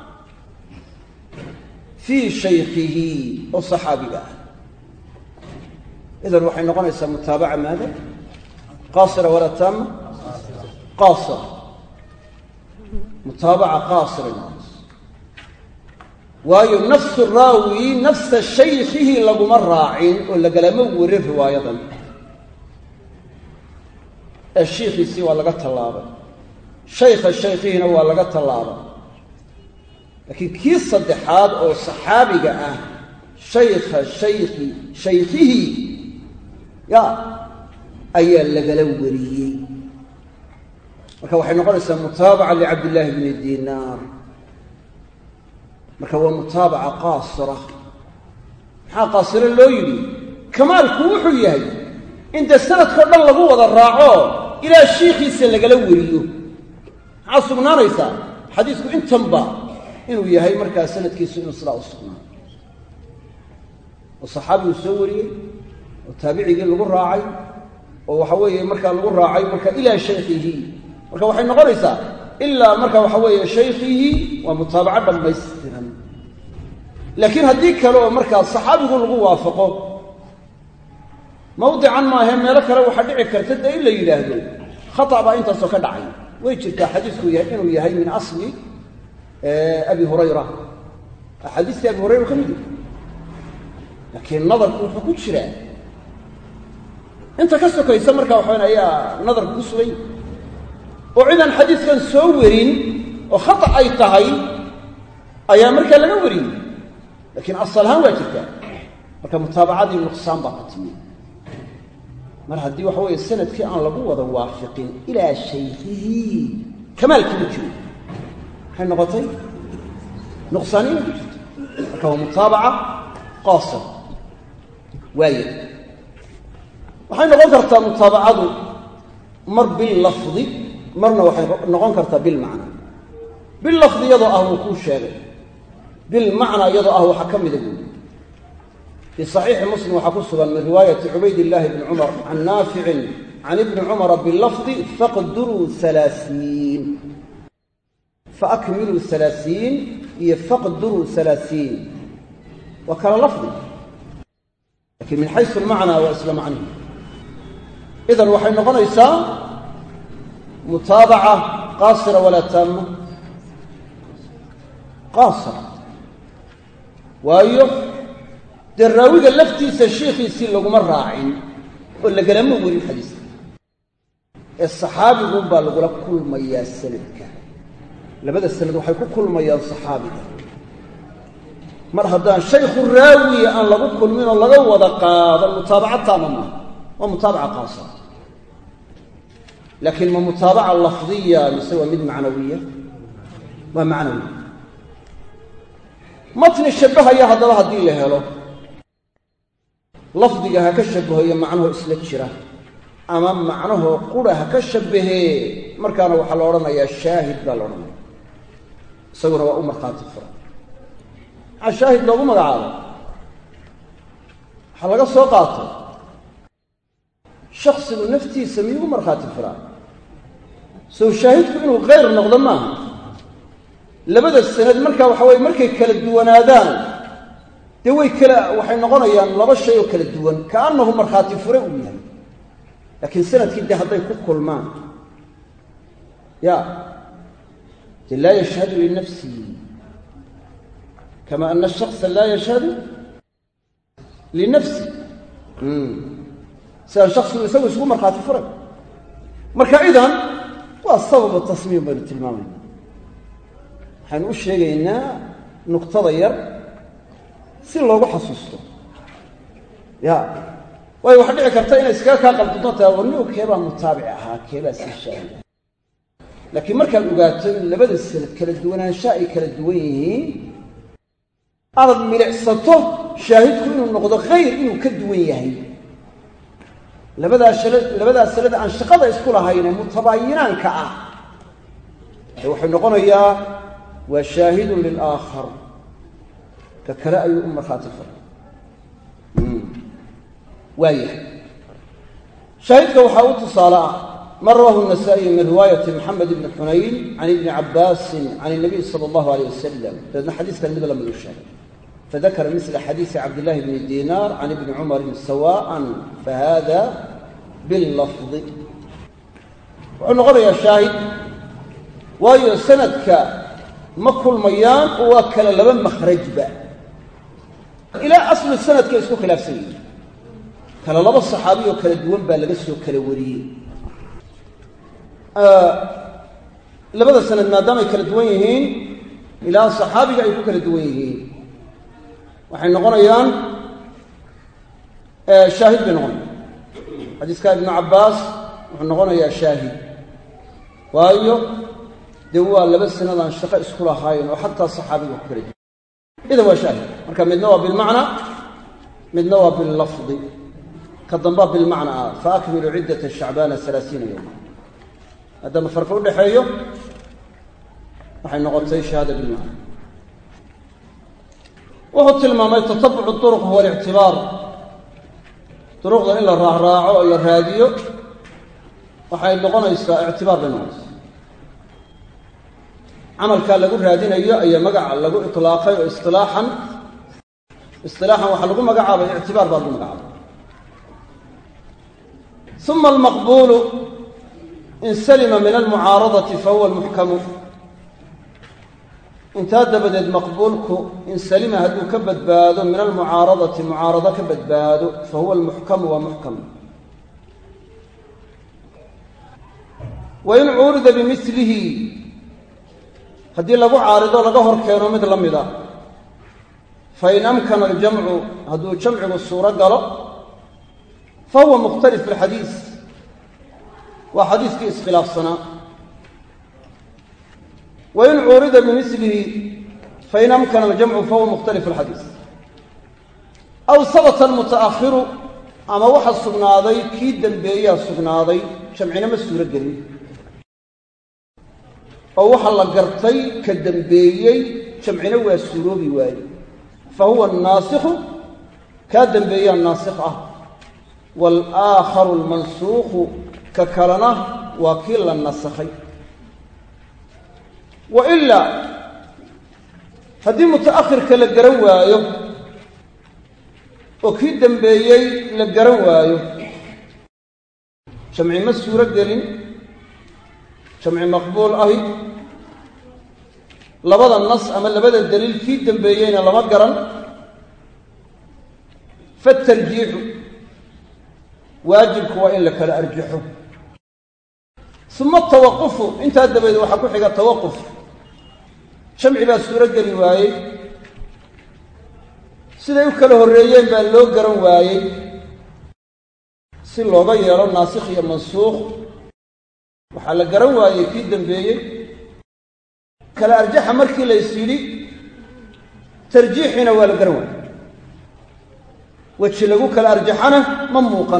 Speaker 1: fii shaykhihi oo saxaabiga ah idan waxay noqonaysaa mutaabaca maada qaasira walaa taama qaasira mutaabaca qaasira noqonaysa waayo nafsu raawi nafsa shaykhihi laguma raacin oo lagalama warin riwaayadan ee shiikhiisii waa laga tallaabay shaykha shaykhihina waa laga tallaabay laakiin kii saddexaad oo saxaabiga ah shaykha shaykhi shaykhihi ya ayaa lagala wariyey marka waxay noqonaysaa mutaabaca licabdillaahi bni diinaar marka waa mutaabaca qaasira maxaa qaasiro loo yidhi kamaalku wuxuu yahay in dee sanadkao dhan lagu wada raaco ilaa shiikhiisa lagala wariyo maxaa sugnaanaysaa xadiisku intanba inuu yahay markaa sanadkiisu inuu sidaa u sugnaayo oo saxaabigu soo wariyey oo taabicigii lagu raacay oo waxa weeye markaa lagu raacay marka ilaa shaykhihi marka waxay noqonaysaa ilaa marka waxa weeye shaykhihi waa mutaabaco dhammaystiran laakiin haddii kale oo markaa saxaabigu lagu waafaqo mawdican maahe meelo kale waxaa dhici karta dee in la yidhaahdo khata baa intaasoo ka dhacay way jirtaa xadiisku yahay inuu yahay min asli abi hurayra axaadiistii abi hurayra ka mid yahay laakiin nadarku wuxuu ku jiraa inta ka sokaysa markaa waxaweyn ayaa nadarku ku sugay oo cidaan xadiiskan soo warin oo khata ay tahay ayaa markaa laga wariyey laakiin asal ahaan waa jirtaa marka mutaabacadii nuqsaan baa ka timi mar haddii waxa weeye sanadkii aan lagu wada waafiqin ilaa shaykhihi kamaalkii ma jiro maxay noqotay nuqsaaniina ku jirto marka waa mutaabaca qaasir waaya waxay noqon kartaa mutaabacadu mar billafdi marna waxay noqon kartaa bilmacna billafdi iyadoo ah wuu kuu sheegay bilmacna iyadoo ah waxaa ka mida guudi في صحيح مسلم وحكسبا من رواية عبيد الله بن عمر عن نافع عن ابن عمر باللفظ فاقدروا ثلاثين فأكملوا ثلاثين فاقدروا ثلاثين وكان لفظ لكن من حيث المعنى وإسلام عنه إذن وحي نقول إيسا متابعة قاصرة ولا تامة قاصرة وأيضا dee raawiga laftiisa shiikhiisii laguma raacin oo lagalama warin xadiiska ee saxaabigun baa lagula kulmayaa sanadka labada sanad waxay ku kulmayaan saxaabiga mar haddaan shaykhu raawiya aan lagu kulmin oo laga wada qaadan mutaabaca taama maaha waa mutaabaca qaasira laakiin ma mutaabaca lafdiya mise waa mid macnawiya waa macnawiya matni shabahaya haddaba haddii la helo lafdiga ha ka shabahoyo macnahoo isla jira ama macnahoo qura ha ka shabahee markaana waxaa la odhanayaa shaahid baa la odhanaya isaguna waa u markhaati fura maxaa shaahid loogu magacaabo waxaa laga soo qaatay shaksigu naftiisa miyugu markhaati furaa sow shaahidku inuu khayr noqdo maaha labada sanad markaa waxa weye markay kala duwanaadaan dee way kala waxay noqonayaan laba shay oo kala duwan kaannahu markhaati fure uu yahay laakiin sanadkii dee hadday ku kulmaan ya dee laa yashhadu linafsihi kama ana shaksa laa yashhadu linafsi sidaan shaksigu isagu isugu markhaati furay marka idan waa sababu tasmiim baynu tilmaamayna waxaynu u sheegaynaa nuqtada yar si loogu xasuusto ya waayo waxaa dhici karta inay iskaga kaa qaldanto tahay warnigu keebaa mutaabic ahaa keebaa sii shaahida laakiin markaad ogaato in labada sanad kala duwanaansha ay kala duwan yihiin aad milicsato shaahidku inuu noqdo khayr inuu ka duwan yahay labadaa labadaa sanad aan shaqada isku lahayne mutabaayinaanka ah ee wuxuu noqonayaa waa shaahidun lilaakhar ka kale ayuu u markhaati furay waayahay shaahidka waxaa u tusaale ah ma rawaahu النasaaئي min riwaayati moxamed ibni xunayn can ibni cabaasin can الnabiy salى اllahu alيyh wasalam dabeedna xadiiskan mid lamid u sheegay fadakara misla xadiisi cabdillahi bni diinaar can ibni cumarin sawaaءa fahada billafdi wuxuu noqonayaa shaahid waayo sanadka ma kulmayaan oo waa kale laba makhrajba ilaa aslu sanadka isku khilaafsan yihiin kale laba saxaabi oo kala duwan baa laga soo kala wariyey labada sanad maadaama ay kala duwan yihiin ilaa saxaabiga ay ku kala duwan yihiin waxay noqonayaan shaahid bay noqonaya xadiiska ibnu cabbaas wuxuu noqonayaa shaahid waayo dee waa laba sanad aan shaqo isku lahayn oo xataa saxaabiga ku kala duwan idan waa shaahid marka midna waa bilmacna midna waa billafdi ka dambaa bilmacna ah fa akmilu ciddata shacbaana alaaiina yowma haddama farqi u dhexeeyo waxay noqotay shahaada bilmacna wuxuu tilmaamay tatabucu turuq huwa alictibaar duruqda in la raacraaco oo la raadiyo waxay noqonaysaa ictibaar bay noqonaysaa camalkaa lagu raadinayo ayaa magaca lagu itlaaqay oo isilaaxan isilaaxan waxaa lagu magacaabay ictibaar baa lagu magacaabay uma almaqbuulu in salima min almucaaradati fahuwa almuxkamu intaa dabadeed maqbuulku in salima hadduu ka badbaado min almucaaradati mucaarado ka badbaado fahuwa almuxkamu waa muxkam wain cuurida bimilihi haddii lagu caarido laga hor keeno mid la mida fain amkana aljamcu hadduu jamcigu suuro galo fahuwa mukhtalif fi lxadiis waa xadiiskii iskhilaafsanaa wain cuurida bimilihi fain amkana aljamcu fahuwa mukhtalif fi lxadiis aw sabata almuta'akhiru ama waxa sugnaaday kii dembeeyaa sugnaaday jamcina ma suuro gelin oo waxa la gartay ka dembeeyey jamcina waa suuroobi waaye fa huwa annaasikhu kaa dembeeyaa naasikh ah waalaakharu almansuukhu ka kalena waa kii la nasakhay wa ilaa haddii muta'akhirka la garan waayo oo kii dembeeyey la garan waayo jamci ma suuro gelin jamci maqbuul ahi labada nas ama labada daliil kii dembeeyeyna lama garan fatarjiixu waajibku waa in la kala arjaxo uma tawaqufu intaa dabadeed waxaa ku xiga tawaquf jamci baa suuro geli waayey siday u kala horreeyeen baa loo garan waayey si looga yeelo naasikh iyo mansuukh waxaa la garan waayey kii dembeeyey kala arjaxa markii lays yidhi tarjiixiina waa la garan waayey weji lagu kala arjaxana ma muuqan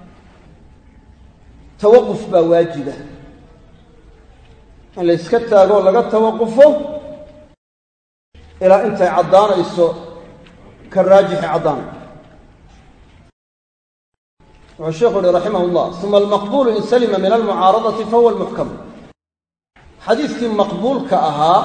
Speaker 1: tawaquf baa waajiba in la yska taagoo laga tawaqufo ilaa intay caddaanayso ka raajixi caddaanay wuxuu sheekhu uhi raximah llah uma almaqbuulu in salima min almucaaradati fahuwa almuxkam xadiiskii maqbuulka ahaa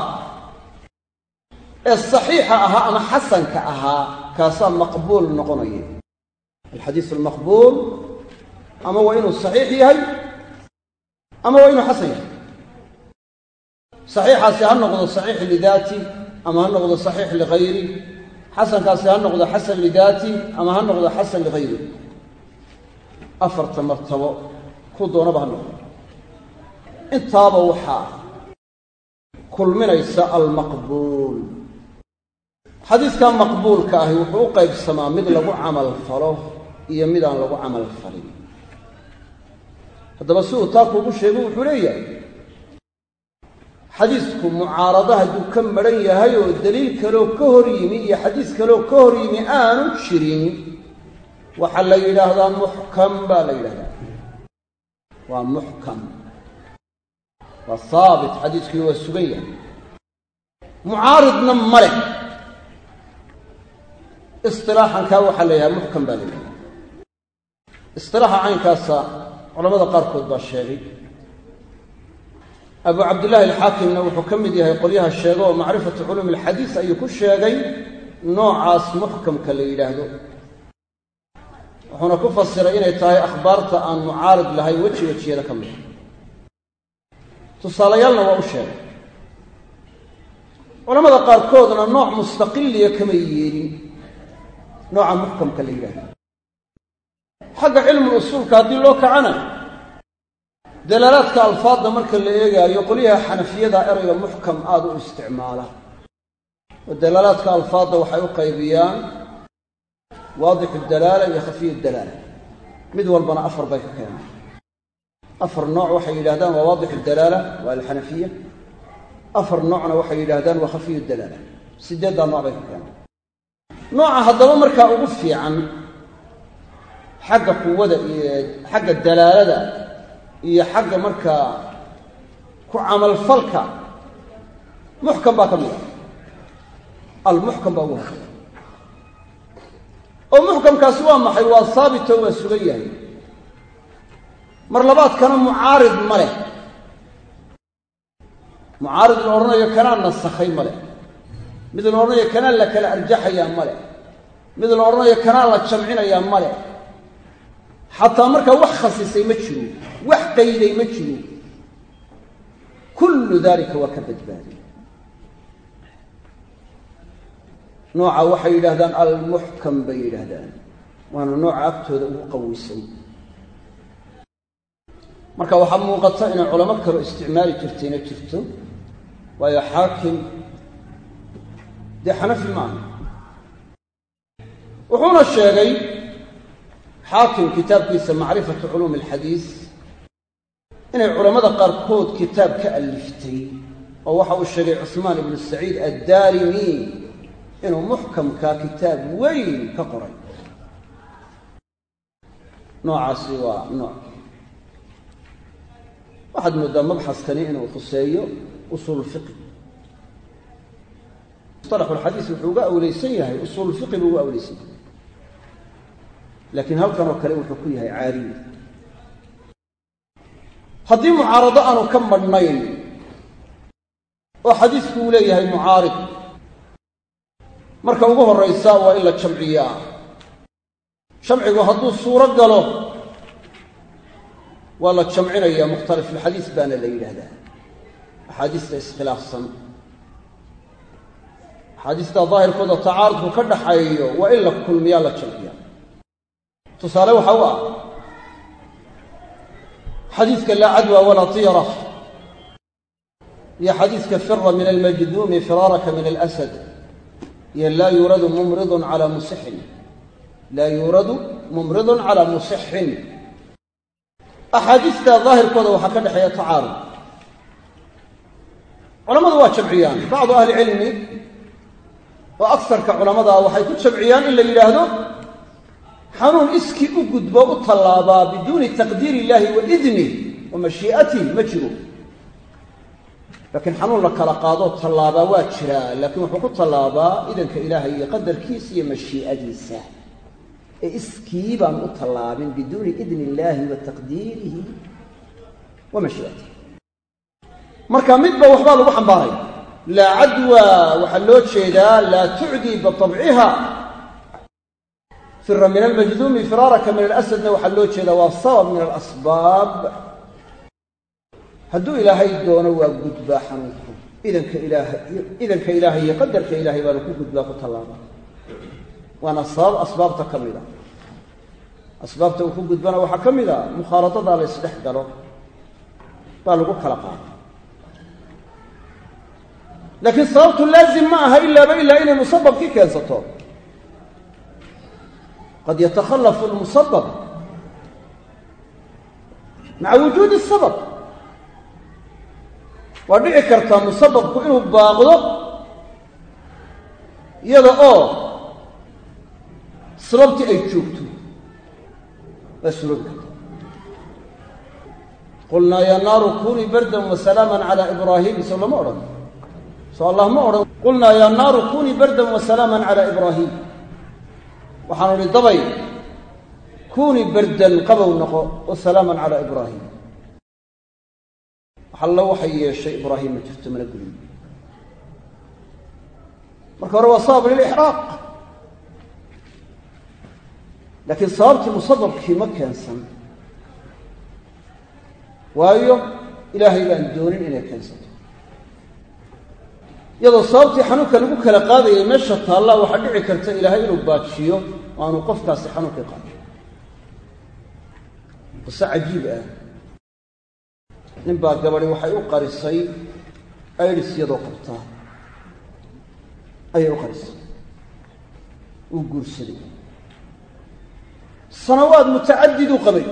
Speaker 1: ee saxiixa ahaa ama xasanka ahaa kaasaa maqbuul noqonaya alxadiisu almaqbuul ama waa inuu saxiix yahay ama waa inuu xasan yahay saxiixaasi ha noqdo saxiix lidaati ama ha noqdo saxiix ligayri xasankaasi ha noqdo xasan lidaati ama ha noqdo xasan ligayri afarta martabo ku doonaba ha noqdo intaaba waxaa kulminaysa almaqbuul xadiiskaa maqbuulka ahi wuxuu u qaybsamaa mid lagu camal falo iyo mid aan lagu camal falin haddaba si uu taa kuugu sheego wuxuu leeyahay xadiisku mucaarada hadduu ka maran yahay oo daliil kaloo ka hor yimi iyo xadiis kaloo ka hor yimi aanu jirin waxaa la yidhaahdaa muxkam baa la yidhahdaa waa muxkam waa haabit xadiiskii waa sugan yahay mucaaridna ma leh istilaaxankaa waxaa la yidhaha muxkam baa la yidhahdaa istilaaxa caynkaasa culamada qaarkood baa sheegay abu cabdillaahi alxaakimna wuxuu ka mid yahay qolyaha sheega oo macrifatu culuumi alxadiis ayuu ku sheegay noocaas muxkamka la yidhaahdo wuxuuna ku fasiray inay tahay akhbaarta aan mucaarid lahayn weji wejiyada ka mida tusaalayaalna waa u sheegay culamada qaarkoodna nooc mustaqiliya kama yeelin nooca muxkamka la yidhaahdo xagga cilmul usuulka haddii loo kacana dalaalaadka alfaadda marka la eegaayo qolyaha xanafiyada erayga muxkam aada u isticmaala oo dalaalaadka alfaadda waxay u qaybiyaan waadixu dalaala iyo khafiyu dalaala mid walbana afar bay ka keenaan afar nooc waxay yidhahdaan waa waadixu dalaala waa alxanafiya afar noocna waxay yidhaahdaan waa khafiyu dalaala sideeddaa nooc bay ka keenaan nooca haddaba markaa ugu fiican xagga quwada iyo xagga dalaalada iyo xagga markaa ku camalfalka muxkam baa ka mid ah almuxkam baa ugu horreeya oo muxkamkaasi waa maxay waa haabito waa sugan yahay mar labaadkana mucaarid ma leh mucaarid la odhanayo kanaa nasakhay ma leh mid la odhanayo kanaa la kala arjaxayaa ma leh mid la odhanayo kanaa la jamcinayaa ma leh xataa markaa wax khasisay ma jiro wax qayday ma jiro kullu daalika waa ka badbaaday nooca waxay yidhaahdaan almuxkam bay yidhaahdaan waana nooca agtooda ugu qawisan marka waxaa muuqata inay culamo kaloo isticmaali jirtayna jirto waayo xaakim dee xanafi maaha wuxuuna sheegay xaakim kitaabkiisa macrifatu culuumi alxadiis inay culammada qaarkood kitaab ka aliftay oo waxa uu sheegay cusmaan ibnu saciid addaarimi inuu muxkamkaa kitaab weyn ka qoray noocaasi waa nooc waxaad mooddaa mabxaskani inuu khuseeyo usuul fiqi mustalaxu alxadiis wuxuu uga awleysan yahay usuul fiqi buu uga awleysan yahay laakiin halkan oo kale wuxuu ku yahay caariye haddii mucaarado aanu ka madhnayn oo xadiisku uu leeyahay mucaarid marka ugu horraysa waa in la jamciyaa jamcigu hadduu suuro galo waa la jamcinayaa mukhtalifulxadiis baana la yidhaahdaa axaadiista iskhilaafsan axaadiista daahirkooda tacaarudku ka dhaxeeyo waa in la kulmiyaa la jamciyaa tusaale waxa u ah xadiiska laa cadwa walaa tiyara iyo xadiiska fira min almajduumi firaaraka min alasad iyo laa yuuradu mumridun calaa musixin laa yuuradu mumridun calaa musixin axaadiista daahirkooda waxaa ka dhexeeya tacaarud culammadu waa jamciyaan bacdu ahli cilmi oo agsarka culamada waxay ku jamciyaan in la yidhaahdo xanuun iskii u gudbo u tallaabaa biduuni taqdiiri illaahi wa idnih wa mashii'atih ma jiro laakiin xanuun la kala qaadoo tallaabaa waa jiraa laakiin wuxuu ku tallaabaa idanka ilaahay iyo qadarkiisa iyo mashii'adiisa ee iskii baan u tallaabin biduuni idni illaahi wa taqdiirihi wa mashii'atihi marka midba waxbaa lagu xambaaraya laa cadwa waxaa loo jeedaa laa tucdii bitabciha fira min almajduumi firaaraka min alasadna waxaa loo jeedaa waa sabab min alasbaab hadduu ilaahay doono waa gudbaa xanuunku idanka ilaahay idanka ilaahay iyo qadarka ilaahay baana ku gudbaa ku tallaaba waana sabab asbaabta ka mid a asbaabta uu ku gudbana waxaa ka mid a mukhaaladadaa la isdhex galo baa lagu kala qaada laakiin sababtu laazim ma aha ilaaba ilaa inay musababkii keensato qad yatakhallafu almusabab maca wujuudi asabab waa dhici kartaa musababku inuu baaqdo iyada oo sababtii ay joogto waa suuroobi karta qulnaa yaa naaru kunii bardan wasalaaman calaa ibraahim soo lama odhan soo allah ma odhan qulnaa yaa naaru kunii bardan wasalaaman calaa ibraahim waxaanu idhi dabay kunii bardan qabow noqo wasalaaman calaa ibraahim waxallo waxay yeeshay ibraahim ma jirto mana gulin marka hore waa sabab lilixraaq laakiin sababtii musababkii ma keensan waayo ilaahay baan doonin inay keensato iyadoo sababtii xanuunka lagu kala qaadayay meesha taallaa waxaa dhici karta ilaahay inuu baajiyo oo aanu qofkaasi xanuunkii qaadin qiso cajiib ah nin baa gabadhi waxay u qarisay aids iyadoo qabtaa ayay u qarisay uu guursaday sanawaad mutacadiduu qabay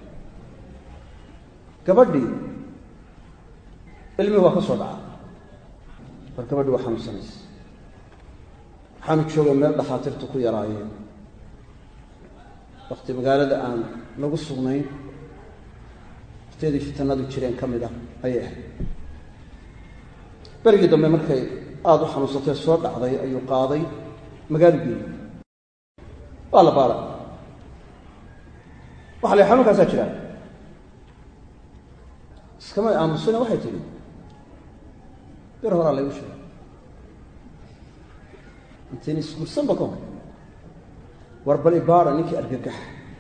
Speaker 1: gabadhii ilmihii waa ka soo dhaca war gabadhii waa xanuunsanaysa waxaanu joogay meel dhakhaatiirtu ku yaraayeen wakti magaalada aan lagu sugnayn waqtiyadii fitanadu jireen ka mid ah ayay ahayd berigii dambe markay aada u xanuunsatay soo dhacday ayuu qaaday magaalo geeyey waa la baaray waxa la xanuunkaasaa jiraa iskamay aamusina waxay tidhi bir horaa laygu sheegay intayna isguursanba ka hor war bal ibaara ninkii argagax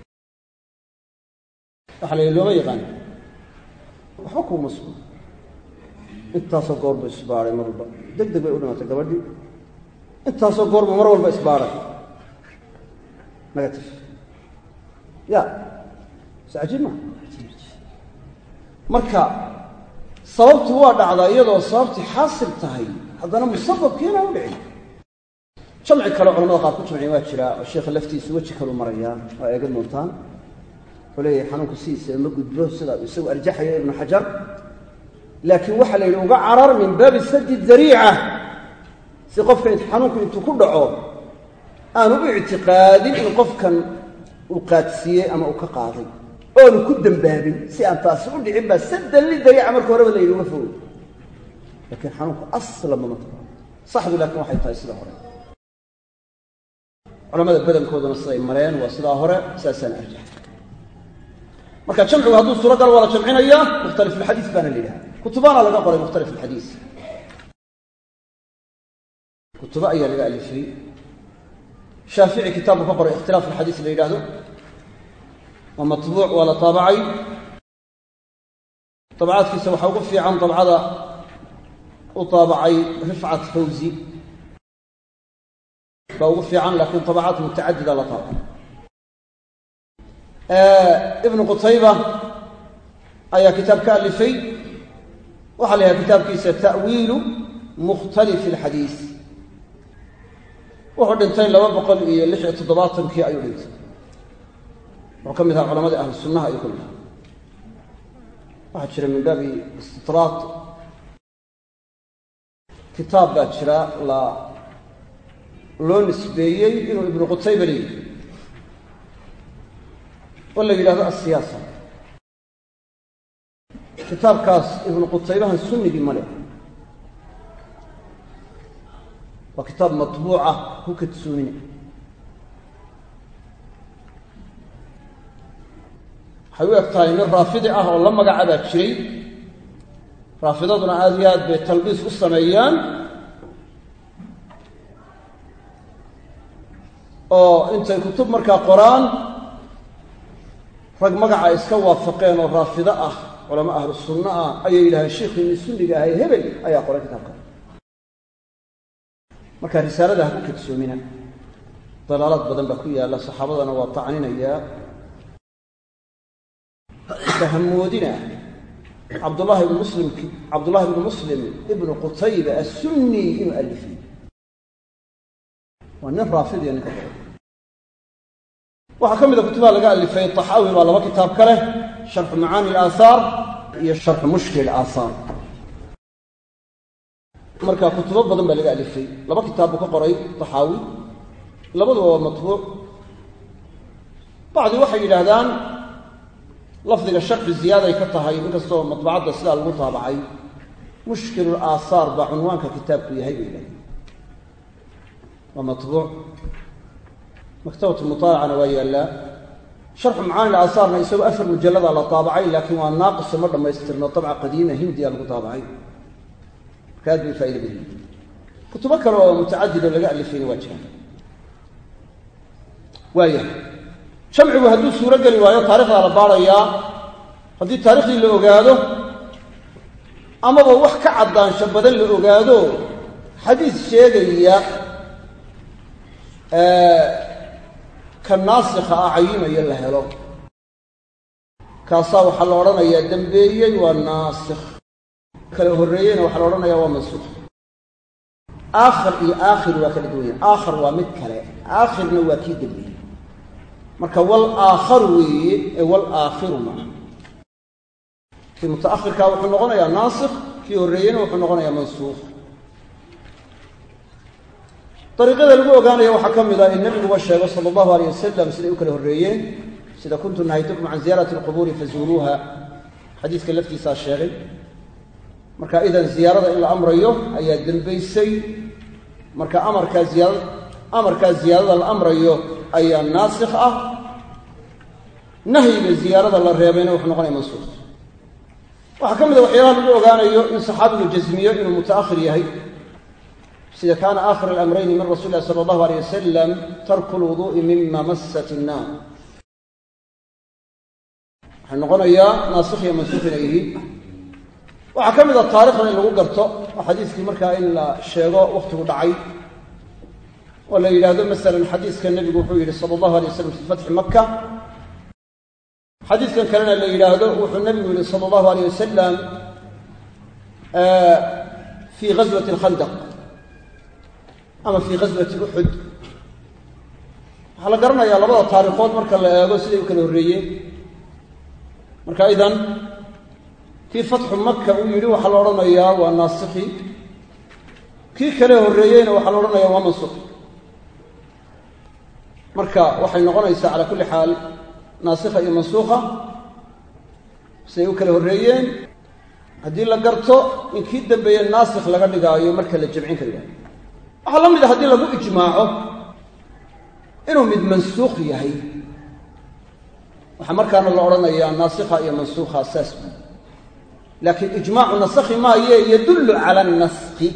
Speaker 1: waxa la yidhi looma yaqaani waxba kuuma sugna intaasoo goorba isbaaray mar walba deg deg bay u dhimatay gabadhii intaasoo goorba mar walba isbaaray negative ya si cajiib maa marka sababtu waa dhacdaa iyadoo sababtii xaasil tahay haddana musababkiina u dhicin jamci kale culamada qaar ku jamciya waa jiraa oo sheekha laftiisu weji kaluu marayaa waa eegan doontaan wuxuu leeyahay xanuunku sidiisa ma gudbo sidaa isagu arjaxaya ibnu xajar laakiin waxaa la yidhi uga carar min baabi sadi dariica si qofka xanuunku intuu ku dhaco aanu u ictiqaadin in qofkan uu qaadsiiyey ama uu ka qaaday oonu ku dambaabin si aan taasi u dhicin baa sadan lidariica marka horeba la yidhi uga fogey laakiin xanuunku aslan mama tago saxdu laakiin waxay tahay sida hore culamada badankooduna siday mareen waa sidaa hore saasaan arjax marka jamcigu hadduu suuragal waa la jamcinayaa mukhtalif alxadiis baana la yidhaha kutubaana laga qoray mukhtalif alxadiis kutubo ayaa laga alifay shaafici kitaabku ka qoray ikhtilaaf alxadiis la yidhaahdo waa matbuuc waa la taabacay tabacaadkiisa waxaa ugu fiican dabcada u taabacay rifcat fawzi baa ugu fiican laakiin tabacaad mutacadida la taabacay ibnu qutayba ayaa kitaab ka alifay waxaa la yidhaha kitaabkiisa ta'wiilu mukhtalifi alxadiis wuxuu dhintay laba boqol iyo lix iyo toddobaatankii ayuu dhintay wuxuu ka mid ahaa culamadii ahlu sunnaha ayuu ka mid ahaa waxaa jira min baabi istitraad kitaab baa jira la loo nisbeeyey inuu ibnu qutayba leeyahay oo la yidhahdo asiyaasa kitaabkaas ibnu qutaybahan sunnigii ma leh waa kitaab matbuuca ku kadsoomina waxay u eg tahay nin raafidi ah oo la magacabaa jiray raafidaduna aada iyo aad bay talbiis u sameeyaan oo intay kutub markaa qoraan rag magaca iska waafaqeen oo raafido ah culamo ahlu sunno ah ayay yidhaaheen sheikhiini sunniga ahay hebel ayaa qoray kitaabka marka risaalada ha ku kadsoomina dalaalaad badan baa ku yaalla saxaabadana waa tacninayaa fahamoodina cabdullahi ibnu muslim cabdullahi ibnu muslim ibnu qutayba assunni inuu alifay waa nin raafidiya ninka qoray waxaa ka mid a kutubaha laga alifay taxaawi baa laba kitaab ka leh sharxu macaani alaahaar iyo sharxu mushkil alaahaar marka kutubo badan baa laga alifay laba kitaab buu ka qoray taxaawi labaduba waa matbuuc bacdi waxay yidhaahdaan lafdiga sharxi ziyaaday ka tahay inkastoo matbacadda sidaa lagu taabacay mushkilul aahaar baa cunwaanka kitaabku yahay bay yidhahdeen waa matbuuc maktabatu mutaabacana waa yaallaa sharxu macaani aahaarna isagoo afar mujalladaa la taabacay laakiin waa naaqiso ma dhammaystirno dabca qadiima hindiya lagu taabacay marka aad bay faa'iida badan yihiin kutubo kale oo mutacadid oo laga alifayna waa jiraan waayahay jamcigu hadduu suuro geli waayo taarikhdaa la baarayaa haddii taarikhdii la ogaado amaba wax ka caddaansho badan la ogaado xadiis sheegaya ka naasikha ah cayimaya la helo kaasaa waxaa la odhanayaa dambeeyey waa naasikh kala horreeyeyna waxaa la odhanayaa waa mansuukh aakhir iyo aakhir waa kala duwan yahay aakhir waa mid kale aakhirna waa kii dambeeyey marka wal aakharu weeye ee wal aakhiru maaha kii mutaakhirkaa wuxuu noqonayaa naasikh kii horreeyeyna wuxuu noqonayaa mansuukh dariiqada lagu ogaanaya waxaa ka mid ah in nabiguba sheego sala allahu alayh wasalam siday u kala horreeyeen sida kuntu nahaytukum can ziyaarati alqubuuri fazuuruuha xadiiska laftiisaa sheegay marka idan ziyaarada in la amrayo ayaa dembaysay marka amarkaa ziyaarad amarkaa ziyaarada la amrayo ayaa naasikh ah nahyiga ziyaarada la reebayna wuxuu noqonaya mansuukh waxaa ka mid a waxyaalaha lagu ogaanayo in saxaabigu jasmiyo inuu mutaakhir yahay sida kaana aakhir alamrayni min rasuuli illahi sala allahu alayh wasalam tarku lwuduu'i mima massat innaar waxay noqonayaa naasikh iyo mansuukh inay yihiin waxaa ka mid a taarikhda in lagu garto oo xadiiskii markaa in la sheego wakhtigu dhacay oo la yidhaahdo masalan xadiiska nebigu wuxuu yidhi sala allahu alay wasalam fii fatxi maka xadiiskan kalena la yidhaahdo wuxuu nebigu yidhi sala allahu alayh wasalam fii ghaswati alkhandaq ama fii ghaswati uxud waxaa la garanayaa labada taariikhood marka la eego siday u kala horreeyeen marka idan kii fatxu maka uu yidhi waxaa la odhanayaa waa naasikhi kii kale horreeyeyna waxaa la odhanayaa waa mansuukh marka waxay noqonaysaa calaa kulli xaal naasikha iyo mansuukha siday u kala horreeyeen haddii la garto in kii dambeeye naasikh laga dhigaayo marka la jamcin karayo waxaa la mid a haddii lagu ijmaaco inuu mid mansuukh yahay waxaa markaana la odhanayaa naasikha iyo mansuukha saas bu laakiin ijmaacu nasakhi maaye yadullu cala naskhi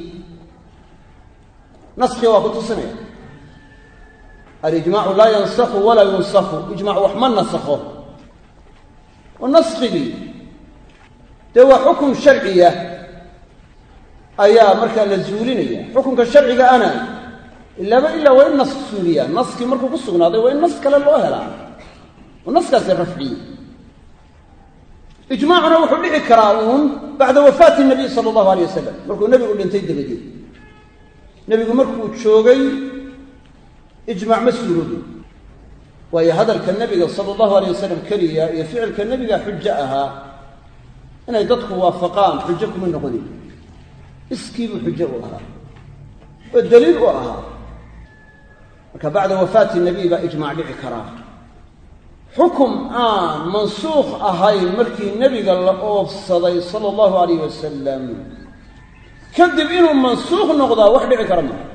Speaker 1: naskhi waa ku tusinaya alijmaacu laa yansakhu walaa yunsakhu ijmaacu wax ma nasakho oo naskhigii dee waa xukun sharciya ayaa markaa la zuulinaya xukunka sharciga ana ilaaba ilaa waa in nas suuliyaa naskii markuu ku sugnaaday waa in nas kale loo helaa oo naskaasi rafciye ijmaacuna wuxuu dhici karaa uun bacda wafaati nabiy sala allahu alayh wasalam markuu nebigu dhintay dabadeed nebigu markuu joogay ijmaac ma suuroobi waayo hadalka nebiga sala allahu alayh wasalam keliya iyo ficilka nebiga xujo ahaa inay dadku waafaqaan xujo kuma noqonin iskiibuu xujo u ahaa oo daliil u ahaa marka bacda wafaati nabiy baa ijmaac dhici karaa xukum aan mansuukh ahayn markii nebiga la oofsaday sala allahu alayh wasalam kadib inuu mansuukh noqdaa wax dhici kara maa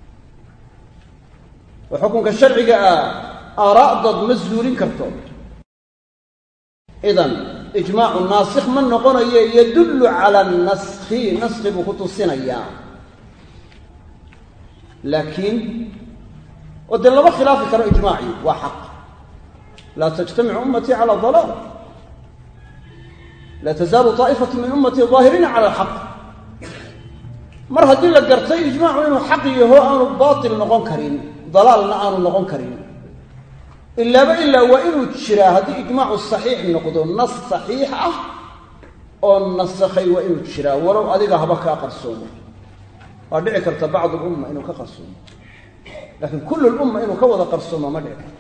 Speaker 1: oo xukunka sharciga ah aaraa'dad ma zuulin karto idan ijmaacu naasikh ma noqonayo yadullu cala naskhi naskhi buu ku tusinayaa laakiin oo dee lama khilaafi karo ijmaacii waa xaq laa tajtamicu ummatii cala dalaal laa tazaalu taa'ifatu min ummatii daahiriina cala alxaq mar haddii la gartay ijmaacu inuu xaq yaho aanu baatil noqon karin dalaalna aanu noqon karin ilaaba ilaa waa inuu jiraa haddii ijmaacu saxiix noqdo nas saxiix ah oo nasakhay waa inuu jiraa walow adiga haba kaa qarsoomo waa dhici karta bacdu lumma inuu ka qarsoomo laakiin kullu lumma inuu ka wada qarsoomo ma dhici karto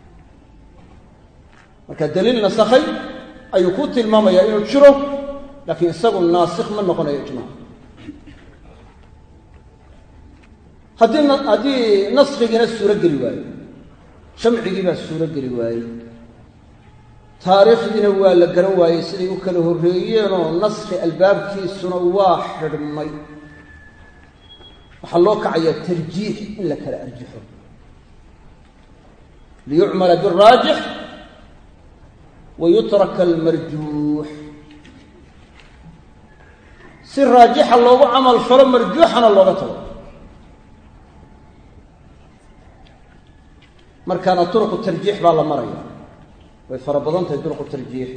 Speaker 1: marka daliil nasakhay ayuu ku tilmaamayaa inuu jiro laakiin isagu naasikh ma noqonayo ijmaac haddii haddii naskhigiina suuro geli waayo jamcigii baa suuro geli waayey taariikhdiina waa la garan waayey siday u kala horreeyeenoo naskhi albaabkiisuna waa xidhmay waxaa loo kacayaa tarjiix in la kala arjaxo liyucmala biاraajix wayutraka almarjuux si raajixa loogu camal falo marjuuxana looga tago markaana duruqu tarjiix baa la maraya way fara badan tahay duruqu tarjiix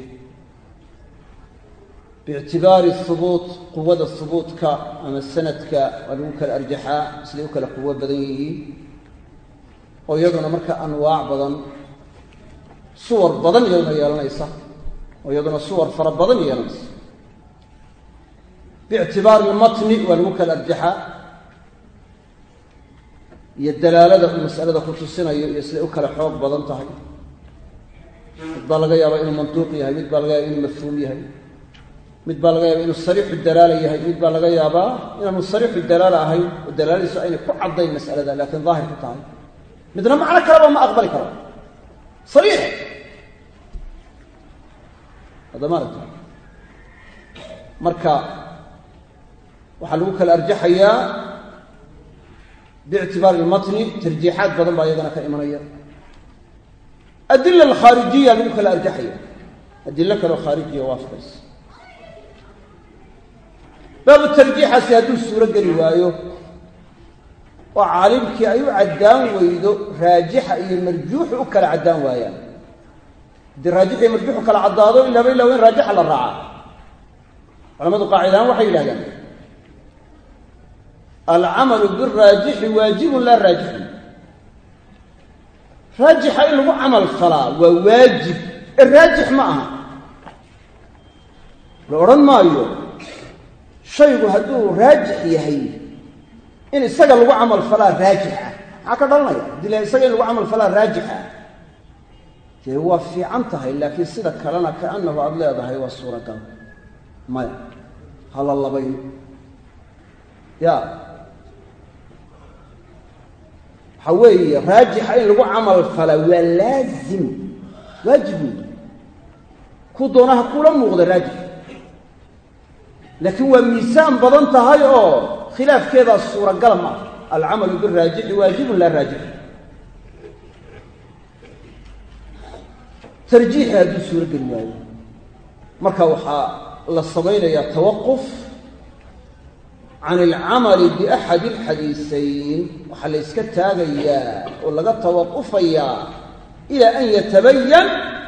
Speaker 1: biictibaari hubuut quwada hubuutka ama sanadka waa lagu kala arjaxaa siday u kala quwo badan yihiin oo iyaduna marka anwaac badan suwar badan iyaduna yeelanaysa oo iyaduna suwar fara badan yeelanaysa biictibaari lmatni waa lagu kala arjaxaa iyo dalaalada uu masalada ku tusinayo iyo siday u kala xoog badan tahay mid baa laga yaabaa inuu manduuq yahay mid baa laga yaaba inuu mafhuum yahay mid baa laga yaaba inuu sariixu dalaala yahay mid baa laga yaabaa inaanu sariixu dalaala ahayn oo dalaaladiisu aynay ku caddayn masalada laakiin daahir ku tahay midna macno kaleba ma aqbali karo sariix hadda maaragta marka waxaa lagu kala arjaxayaa biictibaari ilmatni tarjiixaad badan baa iyagana ka imanaya adila alkhaarijiya lagu kala arjaxaya adilo kaleo khaarijiya waafaqaysa baabu tarjiixaasi hadduu suuro geli waayo oo caalimkii ay u caddaan weydo raajixa iyo marjuuxu u kala caddaan waayaan haddii raajix iyo marjuuxu kala caddaado ilaaba illa waa in raajixa la raaca culamadu qaacidahaan waxay yidhahdaan alcamalu biraajixi waajibun laa raajixun raajixa in lagu camal falaa waa waajib ee raajix ma aha la odhan maayo shaygu hadduu raajix yahay in isaga lagu camal falaa raajix ah maxaa ka dhalanaya haddii la isaga in lagu camal falaa raajix ah dee waa fiican tahay laakiin sida kalena kaanahu aada leedahay waa suuragal maya hala labayn ya waxaa weeye raajixa in lagu camal falaa waa laazim waajib wey ku doonaha kula muuqda raajix laakiin waa miisaan badan tahay oo khilaafkeedaa suuragala ma aha alcamalu biraajixi waajibun laa raajix tarjiixi hadduu suuro geli waayo marka waxaa la samaynayaa tawaquf can alcamali biaxadi alxadiisayn waxaa la yska taagayaa oo laga tawaqufayaa ilaa an yatabayan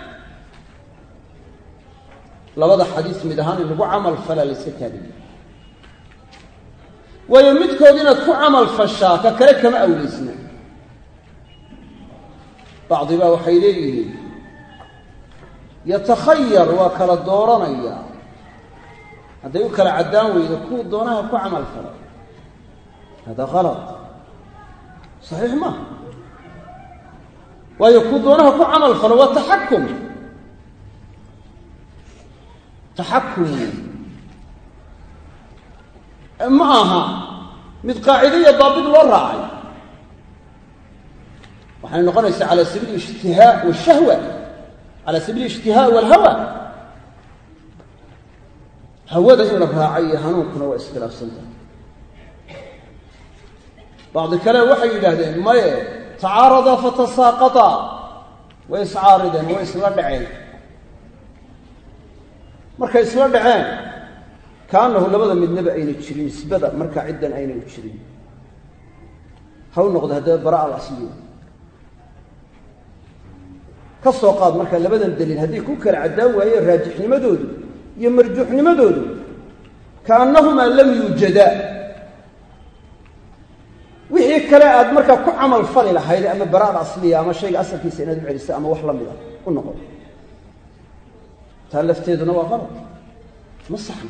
Speaker 1: labada xadiis mid ahaan in lagu camal falaa la yska taagaya waayo midkood inaad ku camal fashaa ka kale kama awleysna bacdibaa waxay leeyihiin yatakhayar waa kala dooranaya hadday u kala caddaan weydo kuwa doonaha ku camal fala hada kalad saxiix maaha waayo kuwa doonaha ku camal falo waa taxakum taxakum ma aha mid qaacide iyo daabit loo raacay waxay noqonaysaa cala sabiili ijtihaa washahwa cala sabiili ijtihaa walhawa hawada in la raacay iyo hanuunkuna waa iskhilaafsantahay bacdi kale waxay yidhaahdeen maye tacaarada fatasaaqata way iscaarideen way isla dhaceen markay isla dhaceen kaanahu labada midnaba ayna jirin nisbada markaa ciddan aynay u jirin ha u noqdo haddaba baraa alasliya ka soo qaad markaa labadan daliil hadday ku kala caddaan waayeen raajixnimadoodu iyo marjuuxnimadoodu kaannahumaa lam yuujadaa wixii kale aad markaa ku camal fali lahayd ama baraa asliya ama shayga asalkiisa inaad u celiso ama wax la mida u noqon taa lafteeduna waa qalad ma saxna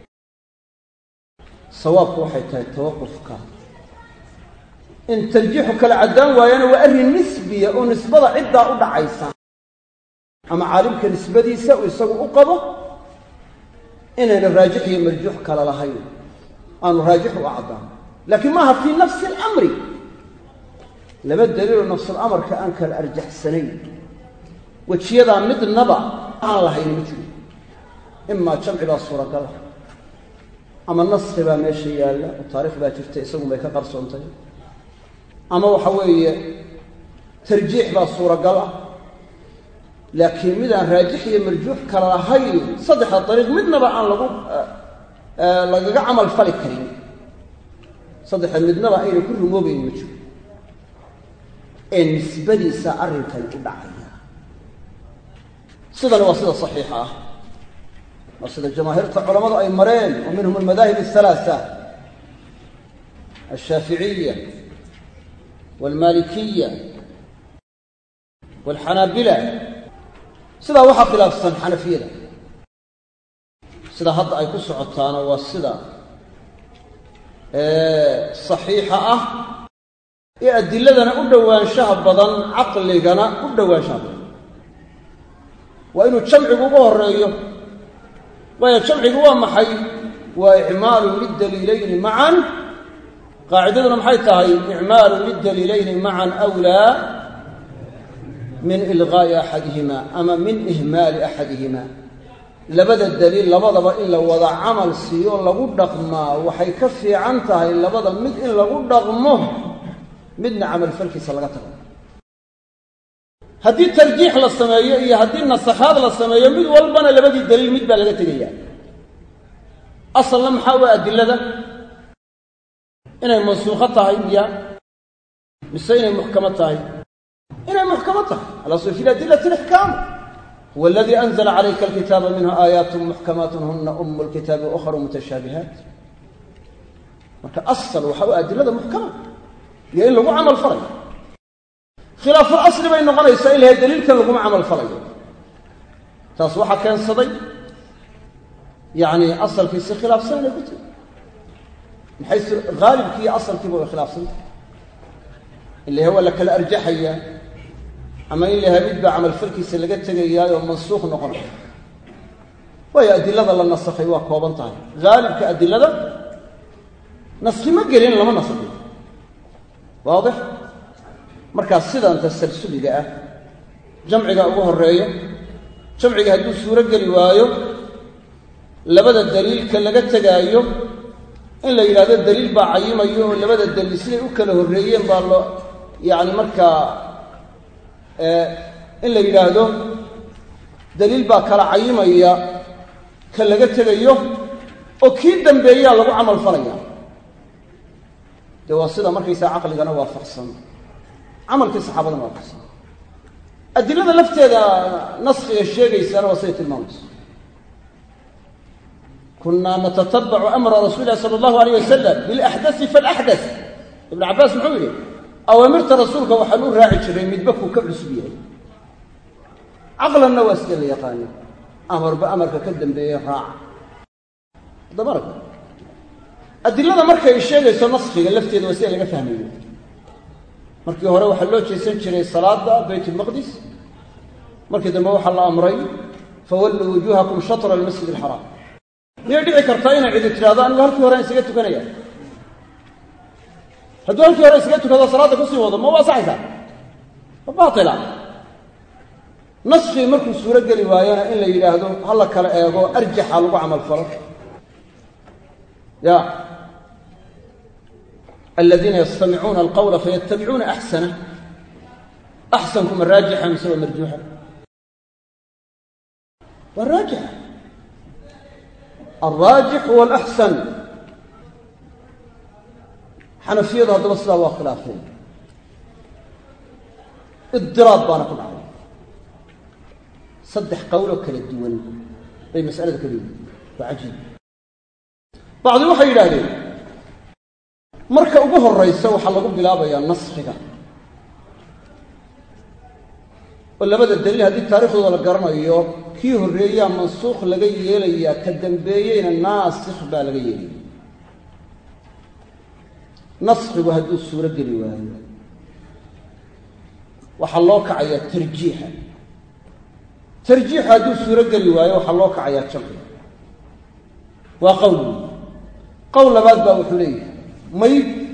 Speaker 1: sawaabku waxay tahay tawaqufka in tarjiixu kala caddaan waayana waa arrin nisbiya oo nisbada ciddaa u dhacaysa ama caalimka nisbadiisa uu isagu u qabo inayna raajix iyo marjuux kala lahayn aanu raajix u caddaan laakiin maaha fii nafsi alamri laba daliilo nafsulamrka aan kala arjaxsanayn wejiyadaa midnaba aan lahayni ma jiro imaa jamci baa suuragala ama naskhi baa meesha yaalla oo taarikh baa jirta isagun bay ka qarsoontay ama waxa weeye tarjiix baa suuragal ah laakiin midaan raajix iyo marjuux kala lahayn saddexda dariiq midnaba aan lagu lagaga camal fali karin saddexda midnaba ayna ku rumoobayn ma jiro ee nisbadiisa arrinkan u dhacaya sidani waa sida saxiixa ah waa sida jamaahiirta culammadu ay mareen wa minhum almadaahib alhalaasa alshaaficiya waalmaalikiya waalxanaabila sidaa waxaa khilaafsan xanafiyada sida hadda ay ku socotaana waa sida saxiixa ah ee adiladana u dhowaanshaha badan caqligana u dhowaanshaha badan waa inuu jamcigu ugu horeeyo waayo jamcigu waa maxay waa icmaalu lidaliilayni macan qaacidaduna maxay tahay icmaalu lidaliilayni macan awlaa min ilqaa'i axadihima ama min ihmaali axadihima labada daliil labadaba in la wada camal siiyo lagu dhaqmaa waxay ka fiican tahay labada mid in lagu dhaqmo midna camalfalkiisa laga tago haddii tarjiix la sameeyo iyo haddii nasakhaad la sameeyo mid walbana labadii daliil mid baa laga tegayaa asalna maxaa waa adilada inay mansuukho tahay miya mise inay muxkamo tahay inay muxkamo tahay alaslu fi adilati alixkaam huwa aladii anzala calayka alkitaaba minhu aayaatun muxkamaatun huna umu lkitaabi waukharu mutashaabihaat marka asal waxa waa adilada muxkama iyo in lagu camal falayo khilaaful asli bay noqonaysaa in lahay daliilkan laguma camal falayo taas waxaa keensaday yacni asalkiisi khilaafsan inay ku tiri maxayse haalibkii iyo asalkiiba way khilaafsanta in layahay waa la kala arjaxayaa ama in layahay mid baa camalfalkiisa laga tegayaayoo mansuukh noqonaya waayo adilada la nasakhay waa kooban tahay haalibka adilada naskhi ma gelin lama nasakhin waadix markaas sidan tasalsuliga ah jamciga ugu horeeya jamciga hadduu suuro geli waayo labada daliilka laga tegaayo in la yidhahdo daliil baa cayimayo oo labada daliil siday u kala horreeyeen baa loo yacni markaa in la yidhaahdo daliil baa kala cayimaya ka laga tegayo oo kii dambeeyaa lagu camal falaya dee waa sida markaysaa caqligana waafaqsan camalkii saxaabadana waafaqsan adilada lafteeda naskhiga sheegaysana waa siday tilmaamayso kunaa natatabacu amra rasuuli illahi sala allahu alayh wasalam bilaxdasi faalaxdas ibnu cabbaas muxuu yidhi awaamirta rasuulka waxaan u raaci jiray midba kuu ka cusub yahay caqlanna waa sida la yaqaano amarba amarka ka dambeeye raaca damarka adilada markay sheegayso naskhiga lafteeda waa sida laga fahmayo markii hore waxaa loo jeesan jiray salaada bayt ulmaqdis markii dambe waxaa la amray fawalluu wujuuhakum shatra almasjid alxaraam miyay dhici kartaa inay cidi tidhahdo anigu halkii hore aan isaga tukanaya hadduu halkii hore isaga tukado salaadda kusii wado ma waasaxaysaa ma baatila naskii markuu suuro geli waayona in la yidhaahdo ha la kala eego arjaxa lagu camal falo ya aladiina yastamicuuna alqawla fayattabicuuna axsanah axsanku ma raajixa mise waa marjuuxa waa raajixa alraajix huwa alaxsan xanafiyadu haddaba sidaa waa khilaafeen idiraab baana ku dhacay saddex qowloo kala duwan bay mas'alada ka leeyihin waa cajiib bacdi waxay yidhaahdeen marka ugu horraysa waxaa lagu bilaabayaa naskhiga oo labada daliil haddii taarikhdooda la garanayo kii horreeyaa mansuukh laga yeelayaa ka dambeeyeyna naasikh baa laga yeelaya naskhigu hadduu suuro geli waayo waxaa loo kacayaa tarjiixa tarjiixa hadduu suuro geli waayo waxaa loo kacayaa jamciga waa qowl qowl labaad baa wuxuu leeyahay may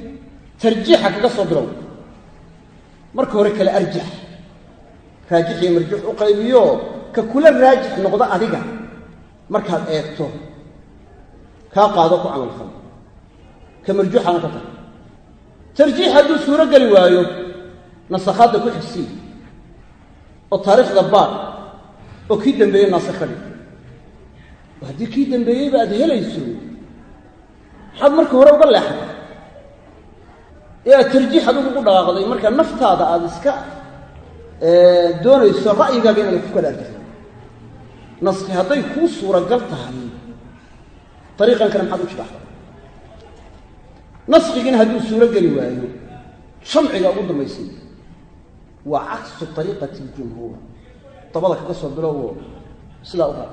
Speaker 1: tarjiixa kaga soo bilow marka hore kale arjax raajix iyo marjuux u qaybiyo ka kula raajix noqdo adiga markaad eegto kaa qaado ku camal fal ka marjuuxana ka tag tarjiix hadduu suuro geli waayo nasakhaadda ku xigsiin oo taariikhda baar oo kii dambeeyey naasakh ka dhig oo haddii kii dambeeyeyba aad helayso maxaad marka hore uga leexatay ee aad tarjiix adigu ugu dhawaaqday marka naftaada aada iska doonayso ra'yigaaga inaad ku kala argixdo naskhi hadday kuu suuragal tahay dariiqan kale maxaad u jidhaxda naskhigiina hadduu suuro geli waayo shamciga ugu dambaysay waa caksu ariiqati ljumhuur dabada kaga soo bilowo sidaa u raa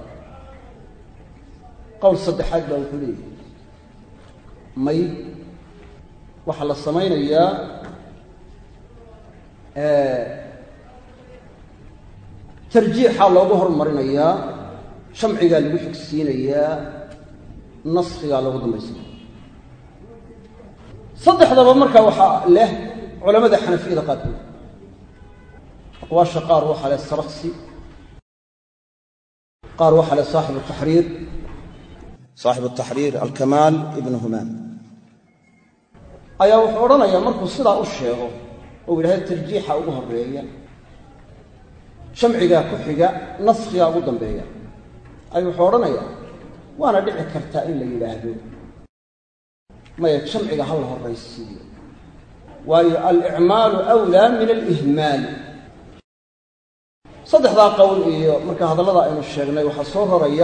Speaker 1: qowl saddexaad baa wuxuu leeyahay may waxaa la samaynayaa tarjiixaa loogu hormarinayaa shamcigaa lagu xigsiinayaa naskhigaa loogu dambaysanaya saddexdaba markaa waxaa leh culamada xanafiyada qaarkood aqwaasha qaar waxaa leh saraksi qaar waxaa leh saaxib taxriir saaxibu taxriir alkamaal ibnu humaam ayaa wuxuu odhanayaa markuu sidaa u sheego oo yidhahda tarjiixa ugu horeeya shamcigaa ku xiga naskhigaa ugu dambeeya ayuu wuxuu odhanayaa waana dhici kartaa in la yidhaahdo maya shamciga ha la horraysiiyo waayo alicmaalu awlaa min alihmaal saddexdaa qowl iyo marka hadallada aynu sheegnay waxaa soo roraya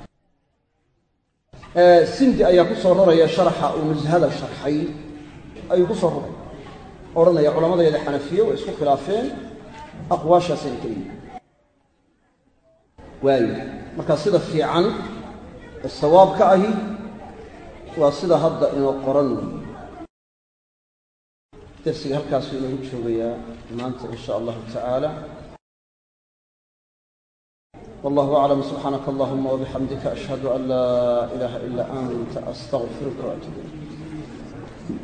Speaker 1: sindi ayaa ku soo roraya sharaxa uu nushada sharxay ayuu ku soo roraya odhanaya culammadeeda xanafiye way isku khilaafeen aqwaashaasayna ka yihin waayo markaa sida fiican ee sawaabka ahi waa sida hadda inoo qoran darsiga halkaasuu inoogu joogayaa maanta in sha allahu tacaala والله أعلم سبحانك اللهم وبحمدك أشهد أن لا إله إلا أنت أستغفرك وأتوب إليك